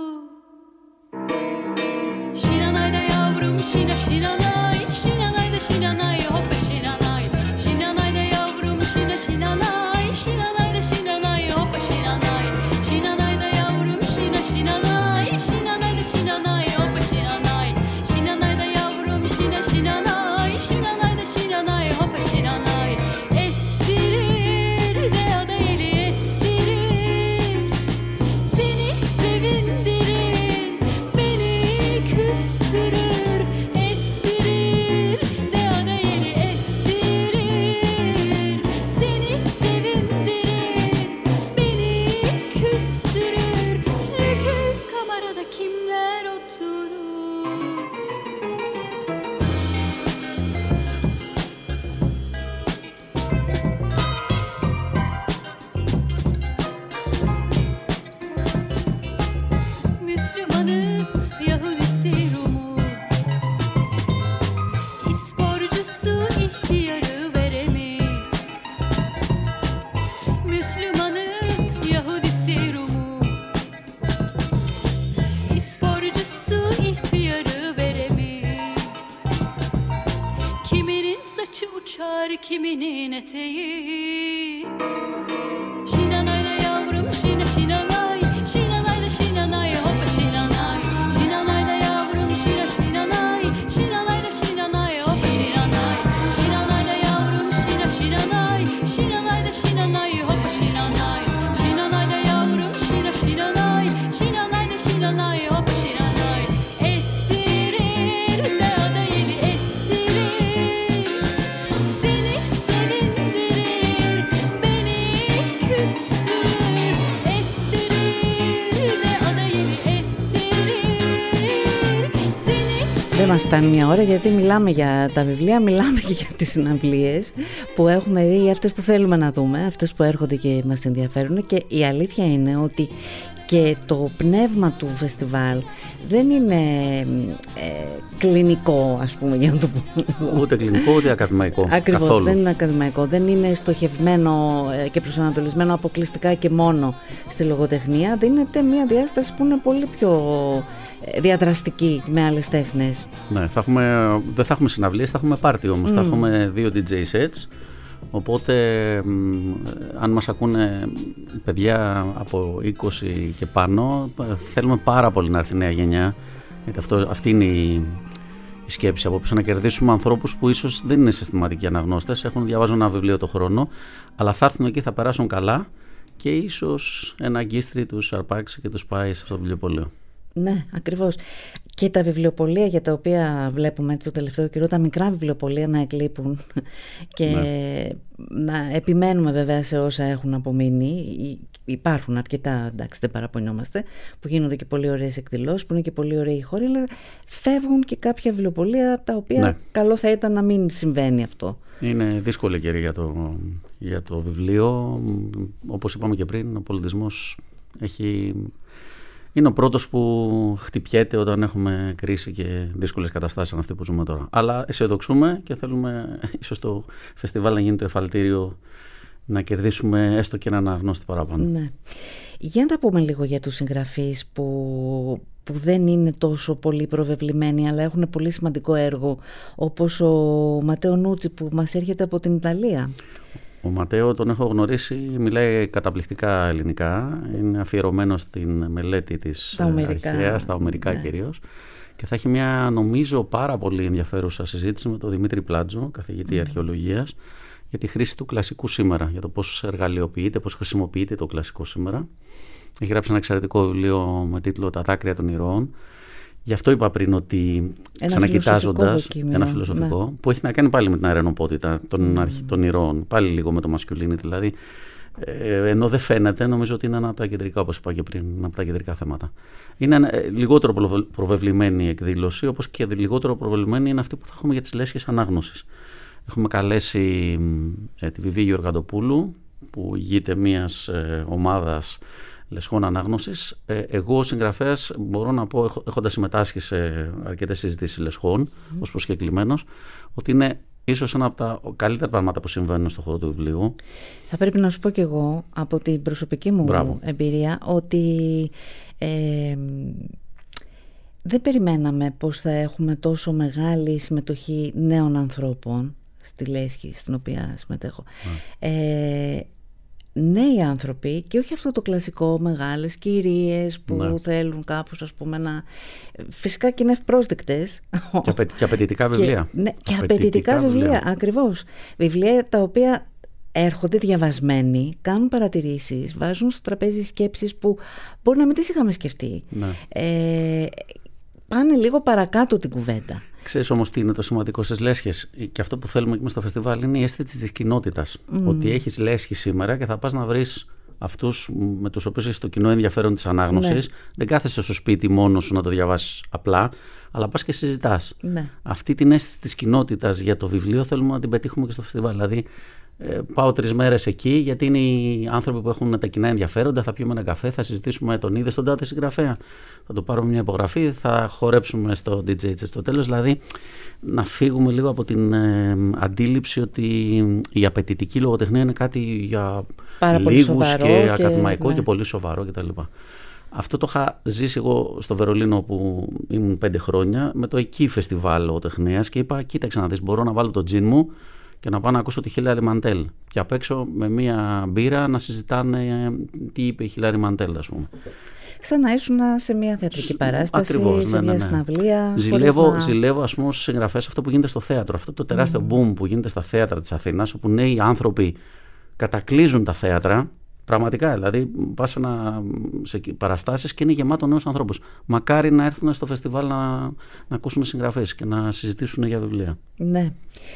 Şinanay da yavrum şina şinanay Şinanay da şinanay hoppa şinanay Şinanay da yavrum şina şinanay Şinanay da şinanay hoppa şinanay Şinanay da yavrum şina şinanay Şinanay da şinanay hoppa şinanay Şinanay da yavrum şina şinanay Şinanay da şinanay hoppa şinanay Estirir de ada eli estirir Seni sevindirir beni küstürür Estirir de ada eli estirir Seni sevindirir beni küstürür Lüküs kamerada kimler oturur Müslümanı, Yahudisi, Rumu İsporcusu, ihtiyarı, veremi Müslümanı, Yahudisi, Rumu İsporcusu, ihtiyarı, veremi Kiminin saçı uçar, kiminin eteği Şinanay da yavrum şina δεν μας φτάνει μια ώρα, γιατί μιλάμε για τα βιβλία, μιλάμε και για τις συναυλίες που έχουμε δει, αυτές που θέλουμε να δούμε, αυτές που έρχονται και μας ενδιαφέρουν, και η αλήθεια είναι ότι και το πνεύμα του φεστιβάλ δεν είναι ε, κλινικό, ας πούμε, για να το πούμε. Ούτε κλινικό, ούτε ακαδημαϊκό. Ακριβώς, καθόλου. δεν είναι ακαδημαϊκό, δεν είναι στοχευμένο και προσανατολισμένο αποκλειστικά και μόνο στη λογοτεχνία. Δίνεται μια διάσταση που είναι πολύ πιο διαδραστική με άλλες τέχνες. Ναι, θα έχουμε, δεν θα έχουμε συναυλίες, θα έχουμε πάρτι όμως. Mm. Θα έχουμε δύο ντι τζέι sets. Οπότε αν μας ακούνε παιδιά από είκοσι και πάνω, θέλουμε πάρα πολύ να έρθει η νέα γενιά, γιατί αυτό, αυτή είναι η, η σκέψη από πίσω, να κερδίσουμε ανθρώπους που ίσως δεν είναι συστηματικοί αναγνώστες, έχουν διαβάζουν ένα βιβλίο το χρόνο, αλλά θα έρθουν εκεί, θα περάσουν καλά και ίσως ένα αγκίστρι τους αρπάξει και τους πάει σε αυτό το βιβλιοπωλείο. Ναι, ακριβώς. Και τα βιβλιοπωλεία για τα οποία βλέπουμε το τελευταίο καιρό, τα μικρά βιβλιοπωλεία να εκλείπουν και ναι. να επιμένουμε βέβαια σε όσα έχουν απομείνει. Υπάρχουν αρκετά, εντάξει, δεν παραπονιόμαστε, που γίνονται και πολύ ωραίες εκδηλώσεις, που είναι και πολύ ωραίοι χώροι, αλλά φεύγουν και κάποια βιβλιοπωλεία τα οποία ναι. καλό θα ήταν να μην συμβαίνει αυτό. Είναι δύσκολη καιρή για το, για το βιβλίο. Όπως είπαμε και πριν, ο πολιτισμός έχει... είναι ο πρώτος που χτυπιέται όταν έχουμε κρίση και δύσκολες καταστάσεις σαν αυτή που ζούμε τώρα. Αλλά αισιοδοξούμε και θέλουμε ίσως το φεστιβάλ να γίνει το εφαλτήριο να κερδίσουμε έστω και έναν αναγνώστη παραπάνω. Ναι. Για να τα πούμε λίγο για τους συγγραφείς που, που δεν είναι τόσο πολύ προβεβλημένοι, αλλά έχουν πολύ σημαντικό έργο, όπως ο Ματέο Νούτσι που μας έρχεται από την Ιταλία. Ο Ματέο τον έχω γνωρίσει, μιλάει καταπληκτικά ελληνικά, είναι αφιερωμένος στην μελέτη της αρχαίας, στα ομερικά ναι. κυρίως, και θα έχει μια νομίζω πάρα πολύ ενδιαφέρουσα συζήτηση με τον Δημήτρη Πλάτζο, καθηγητή mm. αρχαιολογίας, για τη χρήση του κλασικού σήμερα, για το πώς εργαλειοποιείται, πώς χρησιμοποιείται το κλασικό σήμερα. Έχει γράψει ένα εξαιρετικό βιβλίο με τίτλο «Τα δάκρυα των ηρώων». Γι' αυτό είπα πριν ότι ξανακοιτάζοντας ένα φιλοσοφικό ναι. που έχει να κάνει πάλι με την αρενοπότητα των, mm. των ηρώων, πάλι λίγο με το μασκουλίνι, δηλαδή ε, ενώ δεν φαίνεται, νομίζω ότι είναι ένα από τα κεντρικά, όπως είπα και πριν, ένα από τα κεντρικά θέματα. Είναι ένα, ε, λιγότερο προβεβλημένη η εκδήλωση, όπως και λιγότερο προβεβλημένη είναι αυτή που θα έχουμε για τις λέσχες ανάγνωσης. Έχουμε καλέσει ε, τη Βιβί Γεωργαντοπούλου, που ηγείται μιας ε, ομάδας λεσχών ανάγνωσης. Ε, εγώ συγγραφέας μπορώ να πω, έχοντας συμμετάσχει σε αρκετές συζητήσεις λεσχών, mm. ως προσκεκλημένος, ότι είναι ίσως ένα από τα καλύτερα πράγματα που συμβαίνουν στον χώρο του βιβλίου. Θα πρέπει να σου πω κι εγώ, από την προσωπική μου Μπράβο. εμπειρία, ότι ε, δεν περιμέναμε πως θα έχουμε τόσο μεγάλη συμμετοχή νέων ανθρώπων στη λέσχη στην οποία συμμετέχω. Mm. Ε, νέοι άνθρωποι, και όχι αυτό το κλασικό, μεγάλες κυρίες που ναι. θέλουν κάπως, ας πούμε, να... Φυσικά και είναι ευπρόσδεκτες. Και, απαι, και απαιτητικά βιβλία. Και, ναι, και απαιτητικά, απαιτητικά βιβλία, βιβλία, ακριβώς. Βιβλία τα οποία έρχονται διαβασμένοι, κάνουν παρατηρήσεις, βάζουν στο τραπέζι σκέψεις που μπορεί να μην τις είχαμε σκεφτεί. Ναι. Ε, πάνε λίγο παρακάτω την κουβέντα. Ξέρεις όμως τι είναι το σημαντικό στις λέσχες, και αυτό που θέλουμε και στο φεστιβάλ είναι η αίσθηση της κοινότητας. Mm. Ότι έχεις λέσχη σήμερα και θα πας να βρεις αυτούς με τους οποίους έχεις το κοινό ενδιαφέρον της ανάγνωσης. Ναι. Δεν κάθεσαι στο σπίτι μόνος σου να το διαβάσεις απλά, αλλά πας και συζητάς. Ναι. Αυτή την αίσθηση της κοινότητας για το βιβλίο θέλουμε να την πετύχουμε και στο φεστιβάλ. Δηλαδή, ε, πάω τρεις μέρες εκεί, γιατί είναι οι άνθρωποι που έχουν τα κοινά ενδιαφέροντα. Θα πιούμε ένα καφέ, θα συζητήσουμε τον είδε στον τάδε συγγραφέα. Θα το πάρουμε μια υπογραφή, θα χορέψουμε στο ντι τζέι στο τέλος. Δηλαδή, να φύγουμε λίγο από την ε, αντίληψη ότι η απαιτητική λογοτεχνία είναι κάτι για λίγους και, και ακαδημαϊκό ναι. και πολύ σοβαρό κτλ. Αυτό το είχα ζήσει εγώ στο Βερολίνο που ήμουν πέντε χρόνια με το εκεί φεστιβάλ λογοτεχνίας και είπα: κοίταξε να δεις, μπορώ να βάλω το τζιν μου και να πάω να ακούσω τη Χίλαρη Μαντέλ. Και απ' έξω με μία μπύρα να συζητάνε τι είπε η Χίλαρη Μαντέλ, ας πούμε. Σαν να ήσουν σε μια θεατρική παράσταση, Ακριβώς, σε ναι, μια ναι, ναι. συναυλία. Ζηλεύω, να... ζηλεύω ας πούμε, ως συγγραφέας αυτό που γίνεται στο θέατρο. Αυτό το τεράστιο mm. boom που γίνεται στα θέατρα της Αθήνας, όπου νέοι άνθρωποι κατακλείζουν τα θέατρα. Πραγματικά, δηλαδή, πας σε παραστάσεις και είναι γεμάτο νέους ανθρώπους. Μακάρι να έρθουν στο φεστιβάλ να, να ακούσουν συγγραφείς και να συζητήσουν για βιβλία. Ναι.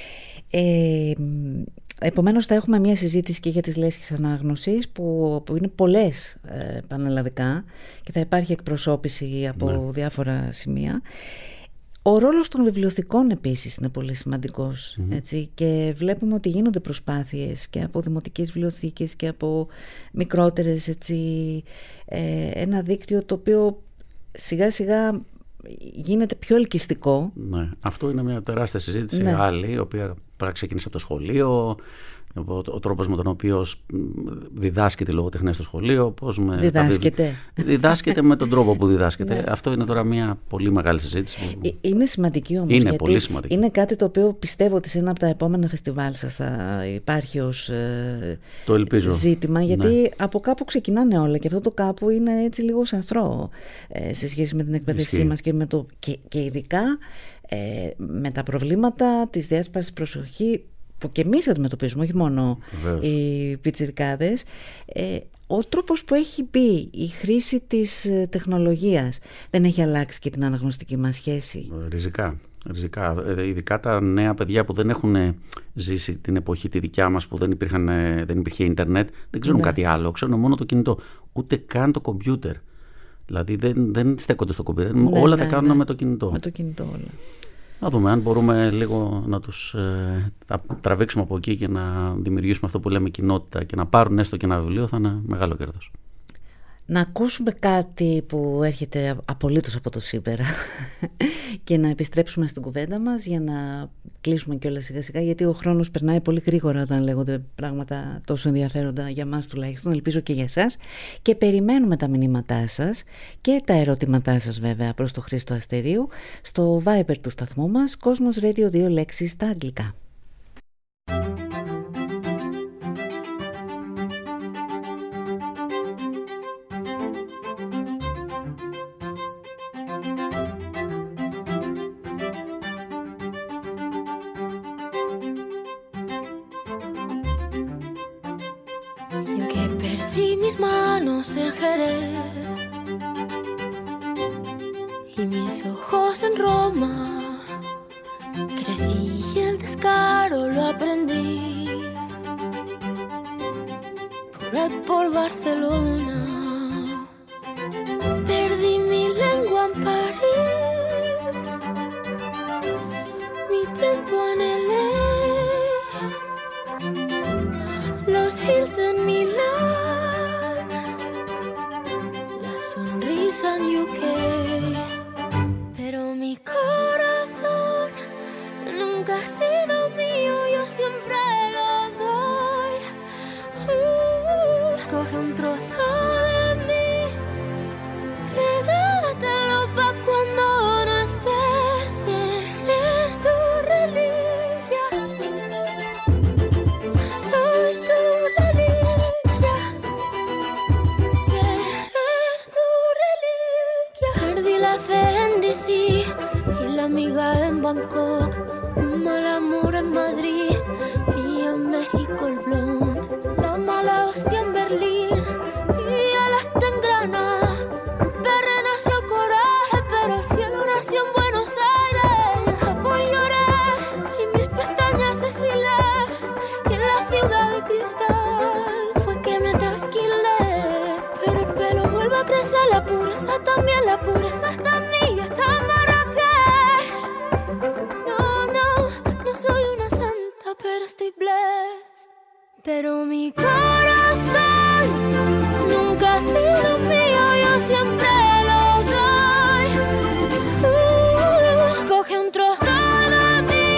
Ε, επομένως θα έχουμε μια συζήτηση και για τις λέσχες ανάγνωσης που, που είναι πολλές ε, πανελλαδικά και θα υπάρχει εκπροσώπηση από ναι. διάφορα σημεία. Ο ρόλος των βιβλιοθηκών επίσης είναι πολύ σημαντικός, Mm-hmm. έτσι, και βλέπουμε ότι γίνονται προσπάθειες και από δημοτικές βιβλιοθήκες και από μικρότερες, έτσι, ε, ένα δίκτυο το οποίο σιγά σιγά γίνεται πιο ελκυστικό. Ναι, αυτό είναι μια τεράστια συζήτηση, Ναι. άλλη, η οποία πρέπει να ξεκινήσει από το σχολείο, ο, ο τρόπος με τον οποίο διδάσκεται η λογοτεχνία στο σχολείο. Πώς με Διδάσκεται. Τα, διδάσκεται με τον τρόπο που διδάσκεται. Ναι. Αυτό είναι τώρα μια πολύ μεγάλη συζήτηση. Ε, Είναι σημαντική όμως, Είναι γιατί πολύ σημαντική. είναι κάτι το οποίο πιστεύω ότι σε ένα από τα επόμενα φεστιβάλ σας θα υπάρχει ως ε, Το ελπίζω. ζήτημα, γιατί Ναι. από κάπου ξεκινάνε όλα και αυτό το κάπου είναι έτσι λίγο σαθρό ε, σε σχέση με την εκπαίδευσή Ισχύει. μας και, με το, και, και ειδικά ε, με τα προβλήματα της διάσπασης προσοχή που και εμείς αντιμετωπίζουμε, όχι μόνο Βεβαίως. οι πιτσιρικάδες. Ε, ο τρόπος που έχει μπει η χρήση της ε, τεχνολογίας δεν έχει αλλάξει και την αναγνωστική μας σχέση? Ριζικά. Ριζικά. Ε, ειδικά τα νέα παιδιά που δεν έχουν ζήσει την εποχή τη δικιά μας, που δεν, υπήρχαν, δεν υπήρχε ίντερνετ, δεν ξέρουν Ναι. κάτι άλλο, ξέρουν μόνο το κινητό. Ούτε καν το κομπιούτερ. Δηλαδή δεν, δεν στέκονται στο κομπιούτερ. Ναι, όλα ναι, τα κάνουν ναι. με το κινητό. Με το κινητό όλα. Να δούμε αν μπορούμε λίγο να τους ε, τα τραβήξουμε από εκεί και να δημιουργήσουμε αυτό που λέμε κοινότητα και να πάρουν έστω και ένα βιβλίο, θα είναι μεγάλο κέρδος. Να ακούσουμε κάτι που έρχεται απολύτως από το σήμερα και να επιστρέψουμε στην κουβέντα μας για να κλείσουμε κιόλας σιγά σιγά, γιατί ο χρόνος περνάει πολύ γρήγορα όταν λέγονται πράγματα τόσο ενδιαφέροντα για μας τουλάχιστον, ελπίζω και για εσάς, και περιμένουμε τα μηνύματά σας και τα ερωτήματά σας βέβαια προς το Χρήστο Αστερίου στο Viber του σταθμού μας, Κόσμος Radio, δύο λέξεις στα αγγλικά. En que perdí mis manos en Jerez y mis ojos en Roma. Crecí y el descaro lo aprendí por ahí por Barcelona. Perdí mi lengua en París, mi tiempo en L A, los hills en Milán, la sonrisa en U K. Pero mi corazón nunca ha sido mío, yo siempre lo doy. Uh, coge un trozo de mí, quédatelo pa' cuando no estés, seré tu reliquia. Soy tu reliquia, seré tu reliquia. Perdí la fe en D C y la amiga en Bangkok, un mal amor en Madrid y en México el blond, la mala hostia en Berlín y el arte en Grana. Perre nació el coraje, pero el cielo nació en Buenos Aires. En Japón lloré y mis pestañas deshilé, y en la ciudad de cristal fue que me trasquilé. Pero el pelo vuelve a crecer, la pureza también, la pureza está en mí y está en Marrakech. No, no, no soy una santa, pero estoy blessed. Pero mi corazón nunca ha sido mío, yo siempre lo doy. Uh, coge un trozo de mí,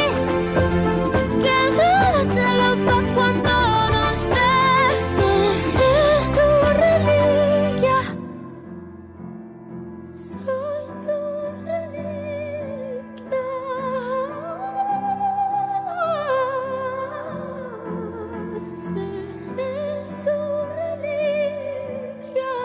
quédatelo pa' cuando no estés, seré tu reliquia. Soy tu reliquia. Seré tu reliquia.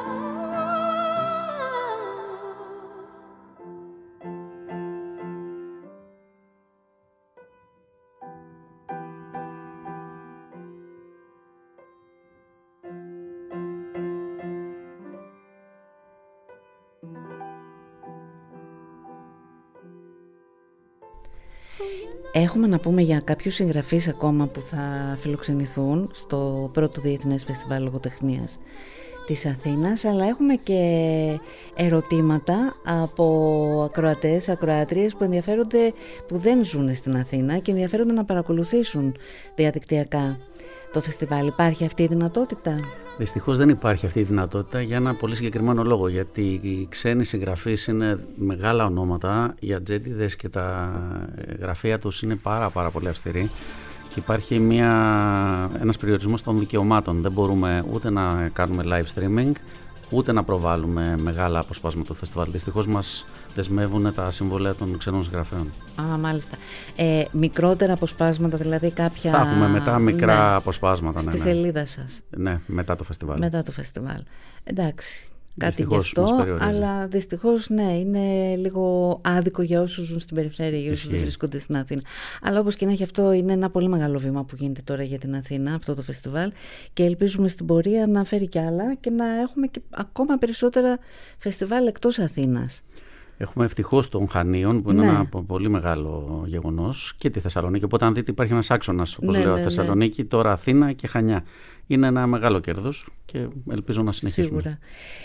Έχουμε να πούμε για κάποιους συγγραφείς ακόμα που θα φιλοξενηθούν στο πρώτο Διεθνές Φεστιβάλ Λογοτεχνίας της Αθήνας, αλλά έχουμε και ερωτήματα από ακροατές, ακροάτριες που ενδιαφέρονται, που δεν ζουν στην Αθήνα και ενδιαφέρονται να παρακολουθήσουν διαδικτυακά το φεστιβάλ. Υπάρχει αυτή η δυνατότητα? Δυστυχώς δεν υπάρχει αυτή η δυνατότητα για ένα πολύ συγκεκριμένο λόγο, γιατί οι ξένοι συγγραφείς είναι μεγάλα ονόματα, οι ατζέντιδες και τα γραφεία τους είναι πάρα πάρα πολύ αυστηροί και υπάρχει μια, ένας περιορισμός των δικαιωμάτων. Δεν μπορούμε ούτε να κάνουμε live streaming, ούτε να προβάλλουμε μεγάλα αποσπάσματα του φεστιβάλ. Δυστυχώς μας δεσμεύουν τα συμβόλαια των ξένων συγγραφέων. Α, μάλιστα. Ε, μικρότερα αποσπάσματα, δηλαδή κάποια... Θα έχουμε μετά μικρά ναι, αποσπάσματα. στη ναι, ναι. σελίδα σας. Ναι, μετά το φεστιβάλ. Μετά το φεστιβάλ. Εντάξει. Κάτι γι' Δυστυχώς αυτό, αλλά δυστυχώς ναι, είναι λίγο άδικο για όσους ζουν στην περιφέρεια, για όσους δεν βρίσκονται στην Αθήνα. Αλλά όπως και να έχει, αυτό είναι ένα πολύ μεγάλο βήμα που γίνεται τώρα για την Αθήνα, αυτό το φεστιβάλ, και ελπίζουμε στην πορεία να φέρει κι άλλα και να έχουμε και ακόμα περισσότερα φεστιβάλ εκτός Αθήνας. Έχουμε ευτυχώς τον Χανίων, που είναι ναι. ένα πολύ μεγάλο γεγονός, και τη Θεσσαλονίκη. Οπότε, αν δείτε, υπάρχει ένας άξονας, όπως ναι, λέω, ναι, Θεσσαλονίκη, ναι. τώρα Αθήνα και Χανιά. Είναι ένα μεγάλο κέρδος και ελπίζω να συνεχίσουμε. Σίγουρα.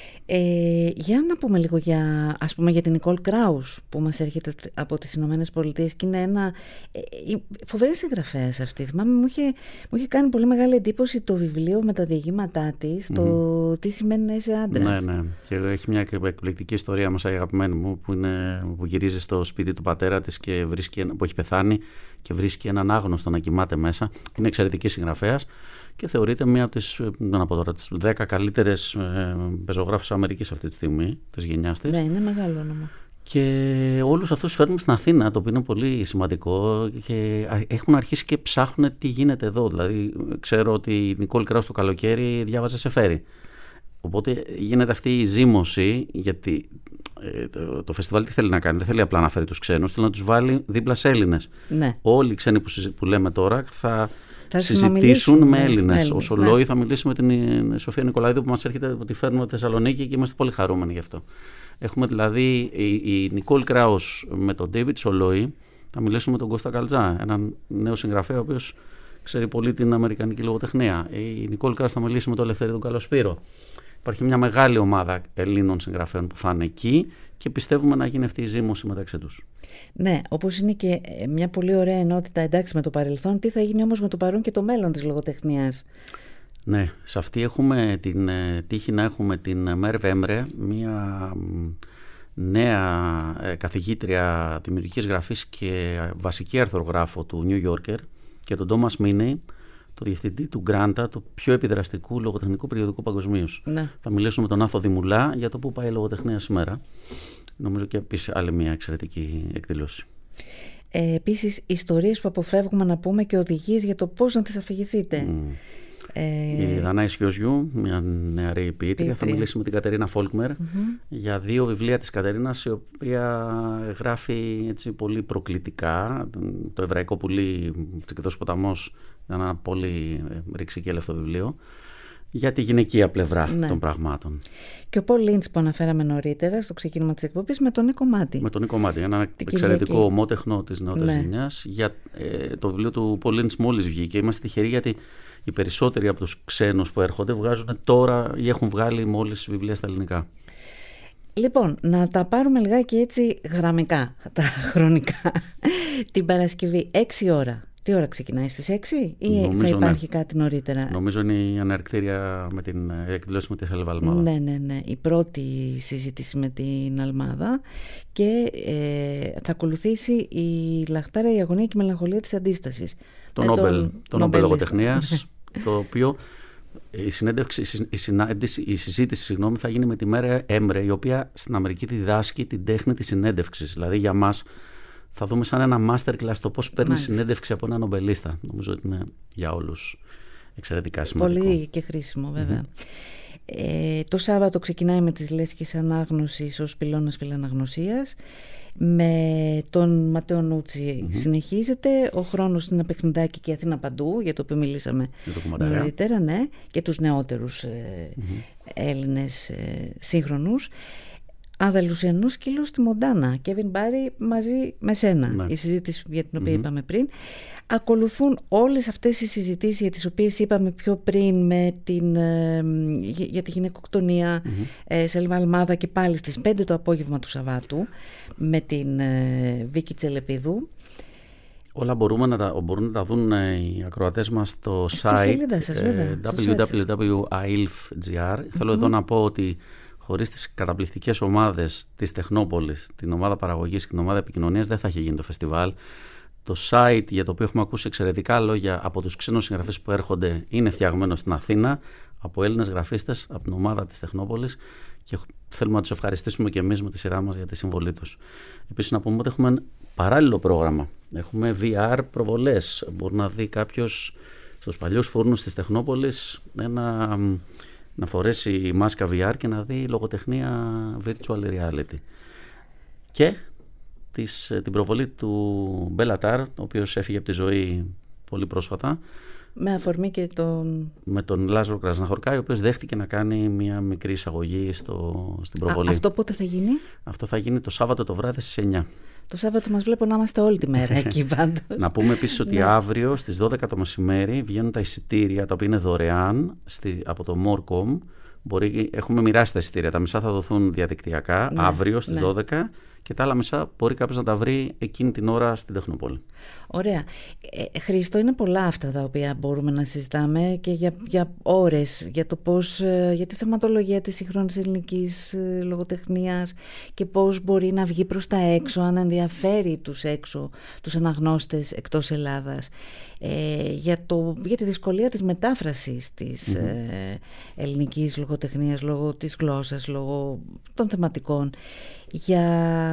Ε, για να πούμε λίγο για, ας πούμε, για την Νικόλ Κράους που μας έρχεται από τις Ηνωμένες Πολιτείες και είναι ένα ε, φοβερή συγγραφέας αυτή. Θυμάμαι, μου είχε, μου είχε κάνει πολύ μεγάλη εντύπωση το βιβλίο με τα διηγήματά της, mm-hmm. το τι σημαίνει να είσαι άντρας. Ναι, ναι. Και έχει μια εκπληκτική ιστορία μας, η αγαπημένη μου, που, είναι, που γυρίζει στο σπίτι του πατέρα της και βρίσκει, που έχει πεθάνει και βρίσκει έναν άγνωστο να κοιμάται μέσα. Είναι εξαιρετική συγγραφέας και θεωρείται μία από τις, να πω τώρα, τις δέκα καλύτερες ε, πεζογράφους Αμερικής αυτή τη στιγμή, της γενιάς της. Ναι, είναι μεγάλο όνομα. Και όλους αυτούς φέρνουμε στην Αθήνα, το οποίο είναι πολύ σημαντικό, και έχουν αρχίσει και ψάχνουν τι γίνεται εδώ. Δηλαδή, ξέρω ότι η Νικόλ Κράους το καλοκαίρι διάβαζε Σεφέρι. Οπότε γίνεται αυτή η ζήμωση, γιατί ε, το, το φεστιβάλ τι θέλει να κάνει? Δεν θέλει απλά να φέρει τους ξένους, θέλει να τους βάλει δίπλα σε Έλληνες. Ναι. Όλοι οι ξένοι που, που λέμε τώρα θα, θα συζητήσουν με Έλληνες. Ο Σολόι ναι. θα μιλήσει με την Σοφία Νικολαίδου, που μας έρχεται από τη φέρνουμε τη Θεσσαλονίκη και είμαστε πολύ χαρούμενοι γι' αυτό. Έχουμε δηλαδή η, η Νικόλ Κράους με τον Ντέιβιτ Σολόι, θα μιλήσουμε με τον Κώστα Καλτζά, έναν νέο συγγραφέα ο οποίος ξέρει πολύ την αμερικανική λογοτεχνία. Η Νικόλ Κράους θα μιλήσει με τον Ελευθέρη τον Καλοσπύρο. Υπάρχει μια μεγάλη ομάδα Ελλήνων συγγραφέων που θα είναι εκεί και πιστεύουμε να γίνει αυτή η ζήμωση μεταξύ τους. Ναι, όπως είναι και μια πολύ ωραία ενότητα, εντάξει, με το παρελθόν, τι θα γίνει όμως με το παρόν και το μέλλον της λογοτεχνίας? Ναι, σε αυτή έχουμε την τύχη να έχουμε την Μέρβ Έμρε, μια νέα καθηγήτρια δημιουργικής γραφής και βασική αρθρογράφο του New Yorker, και τον Τόμας Μίνεϊ, το διευθυντή του Γκράντα, του πιο επιδραστικού λογοτεχνικού περιοδικού παγκοσμίως. Ναι. Θα μιλήσουμε με τον Άφο Δημουλά για το πού πάει η λογοτεχνία σήμερα. Νομίζω και επίσης άλλη μια εξαιρετική εκδήλωση. Ε, επίσης, ιστορίες που αποφεύγουμε να πούμε και οδηγίες για το πώς να τις αφηγηθείτε. Mm. Ε... Η Δανάη Σιώζιου, μια νεαρή ποιήτρια, θα μιλήσει με την Κατερίνα Φόλκμερ mm-hmm. για δύο βιβλία της Κατερίνας, η οποία γράφει έτσι πολύ προκλητικά. Το Εβραϊκό πουλί, Τσικετός ποταμός, ένα πολύ ρηξικέλευτο βιβλίο για τη γυναικεία πλευρά ναι. των πραγμάτων. Και ο Πολ Λίντς που αναφέραμε νωρίτερα στο ξεκίνημα της εκπομπής με τον Νίκο Μάτι. Με τον Νίκο Μάτι, ένα την εξαιρετικό Κυριακή. ομότεχνο της νεότερης ναι. γενιάς. Για ε, το βιβλίο του Πολ Λίντς μόλις βγήκε. Είμαστε τυχεροί γιατί οι περισσότεροι από τους ξένους που έρχονται βγάζουν τώρα ή έχουν βγάλει μόλις βιβλία στα ελληνικά. Λοιπόν, να τα πάρουμε λιγάκι έτσι γραμμικά, τα χρονικά. Την Παρασκευή, έξι ώρα. Τι ώρα ξεκινάει, στις έξι ή νομίζω, θα υπάρχει ναι. κάτι νωρίτερα? Νομίζω είναι η αναρκτήρια με την εκδήλωση με τη Σέλβα Αλμάδα. Ναι, ναι, ναι. Η πρώτη συζήτηση με την Αλμάδα και ε, θα ακολουθήσει η Λαχτάρα, η αγωνία και η μελαγχολία της αντίστασης. Το Νόμπελ, το Νόμπελ λογοτεχνίας, το οποίο η, συνέντευξη, η, συνάντηση, η συζήτηση συγγνώμη, θα γίνει με τη Μέρβ Έμρε, η οποία στην Αμερική διδάσκει την τέχνη της συνέντευξης. Δηλαδή για μας θα δούμε σαν ένα masterclass το πώς παίρνει Μάλιστα. συνέντευξη από έναν νομπελίστα. Νομίζω ότι είναι για όλους εξαιρετικά σημαντικό. Πολύ και χρήσιμο βέβαια. Mm-hmm. Ε, το Σάββατο ξεκινάει με τις λέσχες ανάγνωσης ως πυλώνας φιλαναγνωσίας. Με τον Ματέο Νούτσι mm-hmm. συνεχίζεται. Ο χρόνος είναι ένα παιχνιδάκι και Αθήνα παντού, για το οποίο μιλήσαμε νωρίτερα, ναι, και τους νεότερους ε, mm-hmm. Έλληνες ε, σύγχρονους. Ανδαλουσιανό σκύλο στη Μοντάνα, Κέβιν Μπάρι μαζί με σένα, ναι. Η συζήτηση για την οποία mm-hmm. είπαμε πριν. Ακολουθούν όλες αυτές οι συζητήσεις για τις οποίες είπαμε πιο πριν με την, ε, για τη γυναικοκτονία mm-hmm. ε, σε Αλμάδα και πάλι στις πέντε το απόγευμα του Σαββάτου με την ε, Βίκη Τσελεπίδου. Όλα μπορούμε να τα, μπορούν να τα δουν οι ακροατές μας στο στη site σας, βέβαια, double-u double-u double-u τελεία a i l f τελεία g r. Mm-hmm. Θέλω εδώ να πω ότι χωρίς τις καταπληκτικές ομάδες της Τεχνόπολης, την ομάδα παραγωγής και την ομάδα επικοινωνίας, δεν θα είχε γίνει το φεστιβάλ. Το site για το οποίο έχουμε ακούσει εξαιρετικά λόγια από τους ξένους συγγραφείς που έρχονται είναι φτιαγμένο στην Αθήνα από Έλληνες γραφίστες, από την ομάδα της Τεχνόπολης, και θέλουμε να τους ευχαριστήσουμε και εμείς με τη σειρά μας για τη συμβολή τους. Επίσης να πούμε ότι έχουμε παράλληλο πρόγραμμα. Έχουμε βι αρ προβολές. Μπορεί να δει κάποιος στους παλιούς φούρνους της Τεχνόπολης ένα, να φορέσει μάσκα βι αρ και να δει λογοτεχνία virtual reality. Και της, την προβολή του Μπέλαταρ, ο οποίος έφυγε από τη ζωή πολύ πρόσφατα. Με αφορμή και τον... με τον Λάζαρο Κρασναχορκάη, ο οποίος δέχτηκε να κάνει μια μικρή εισαγωγή στο, στην προβολή. Α, αυτό πότε θα γίνει? Αυτό θα γίνει το Σάββατο το βράδυ στις εννιά. Το Σάββατο μας βλέπω να είμαστε όλη τη μέρα εκεί πάντως. Να πούμε επίσης ότι αύριο στις δώδεκα το μεσημέρι βγαίνουν τα εισιτήρια, τα οποία είναι δωρεάν στη, από το Morecom. Μπορεί, έχουμε μοιράσει τα εισιτήρια. Τα μισά θα δοθούν διαδικτυακά ναι, αύριο στις ναι. δώδεκα και τα άλλα μισά μπορεί κάποιος να τα βρει εκείνη την ώρα στην Τεχνόπολη. Ωραία. Ε, Χρήστο, είναι πολλά αυτά τα οποία μπορούμε να συζητάμε και για, για ώρες, για το πώς, για τη θεματολογία της σύγχρονης ελληνικής λογοτεχνίας και πώς μπορεί να βγει προς τα έξω, αν ενδιαφέρει τους έξω, τους αναγνώστες εκτός Ελλάδας. Ε, για, το, για τη δυσκολία της μετάφρασης της mm-hmm. ε, ελληνικής λογοτεχνίας λόγω της γλώσσας, λόγω των θεματικών, για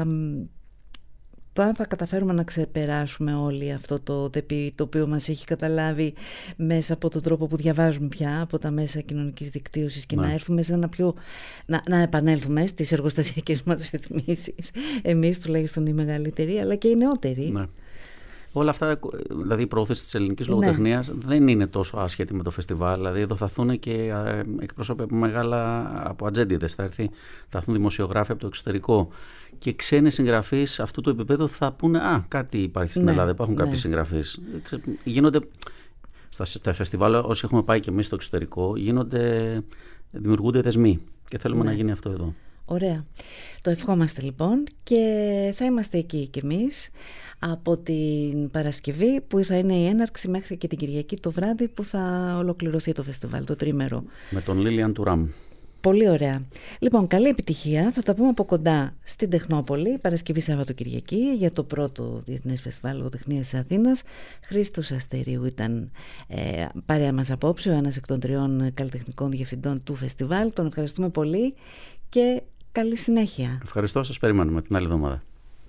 το αν θα καταφέρουμε να ξεπεράσουμε όλοι αυτό το δεπί το οποίο μας έχει καταλάβει μέσα από τον τρόπο που διαβάζουμε πια από τα μέσα κοινωνικής δικτύωσης και ναι. να έρθουμε σε ένα πιο να, να επανέλθουμε στις εργοστασιακές μας ρυθμίσεις, εμείς τουλάχιστον οι μεγαλύτεροι αλλά και οι νεότεροι. Ναι. Όλα αυτά, δηλαδή η πρόθεση της ελληνικής λογοτεχνίας ναι. δεν είναι τόσο άσχετη με το φεστιβάλ. Δηλαδή εδώ θα έρθουν και εκπρόσωποι από μεγάλα από ατζέντιδες, θα, έρθει, θα έρθουν δημοσιογράφοι από το εξωτερικό. Και ξένοι συγγραφείς αυτού του επίπεδου θα πούνε «Α, κάτι υπάρχει στην ναι, Ελλάδα, υπάρχουν ναι. κάποιοι συγγραφείς». Γίνονται, στα, στα φεστιβάλ όσοι έχουμε πάει και εμείς στο εξωτερικό, γίνονται, δημιουργούνται δεσμοί και θέλουμε ναι. να γίνει αυτό εδώ. Ωραία. Το ευχόμαστε λοιπόν και θα είμαστε εκεί κι εμείς από την Παρασκευή που θα είναι η έναρξη μέχρι και την Κυριακή το βράδυ που θα ολοκληρωθεί το φεστιβάλ, το τρίμερο. Με τον Λίλιαν Τουράμ. Πολύ ωραία. Λοιπόν, καλή επιτυχία. Θα τα πούμε από κοντά στην Τεχνόπολη, Παρασκευή, Σάββατο, Κυριακή, για το πρώτο Διεθνές Φεστιβάλ Λογοτεχνίας της Αθήνας. Χρήστος Αστερίου ήταν ε, παρέα μας απόψε, ο ένας εκ των τριών καλλιτεχνικών διευθυντών του φεστιβάλ. Τον ευχαριστούμε πολύ και καλή συνέχεια. Ευχαριστώ, σας περιμένουμε την άλλη εβδομάδα.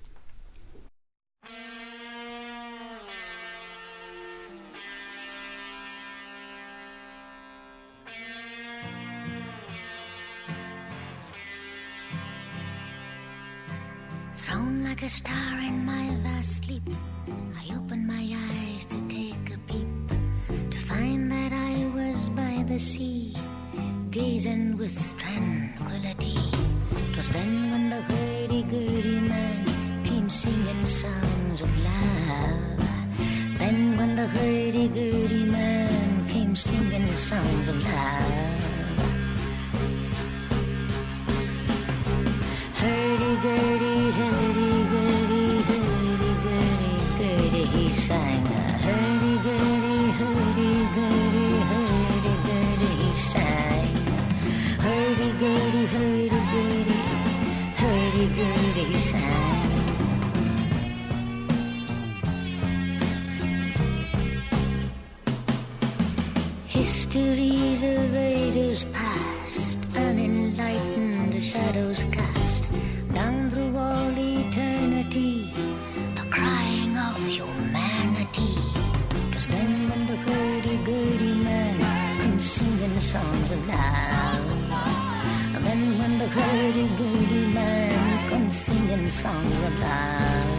Thrown like a star in my vast sleep, I opened my eyes to take a peep, to find that I was by the sea, gazing with tranquility. 'Twas then when the hurdy-gurdy man came singing songs of love. Then when the hurdy-gurdy man came singing songs of love. Hurdy-gurdy, hurdy-gurdy, hurdy-gurdy, gurdy, he sang. Hurdy-gurdy, hurdy-gurdy, hurdy-gurdy, he sang. Hurdy-gurdy, hurdy-gurdy, hurdy-gurdy, he sang. Histories of ages past, unenlightened shadows cast down through all eternity, the crying of humanity. 'Twas then when the hurdy-gurdy man came singing songs of love. And then when the hurdy-gurdy man come singing songs of love.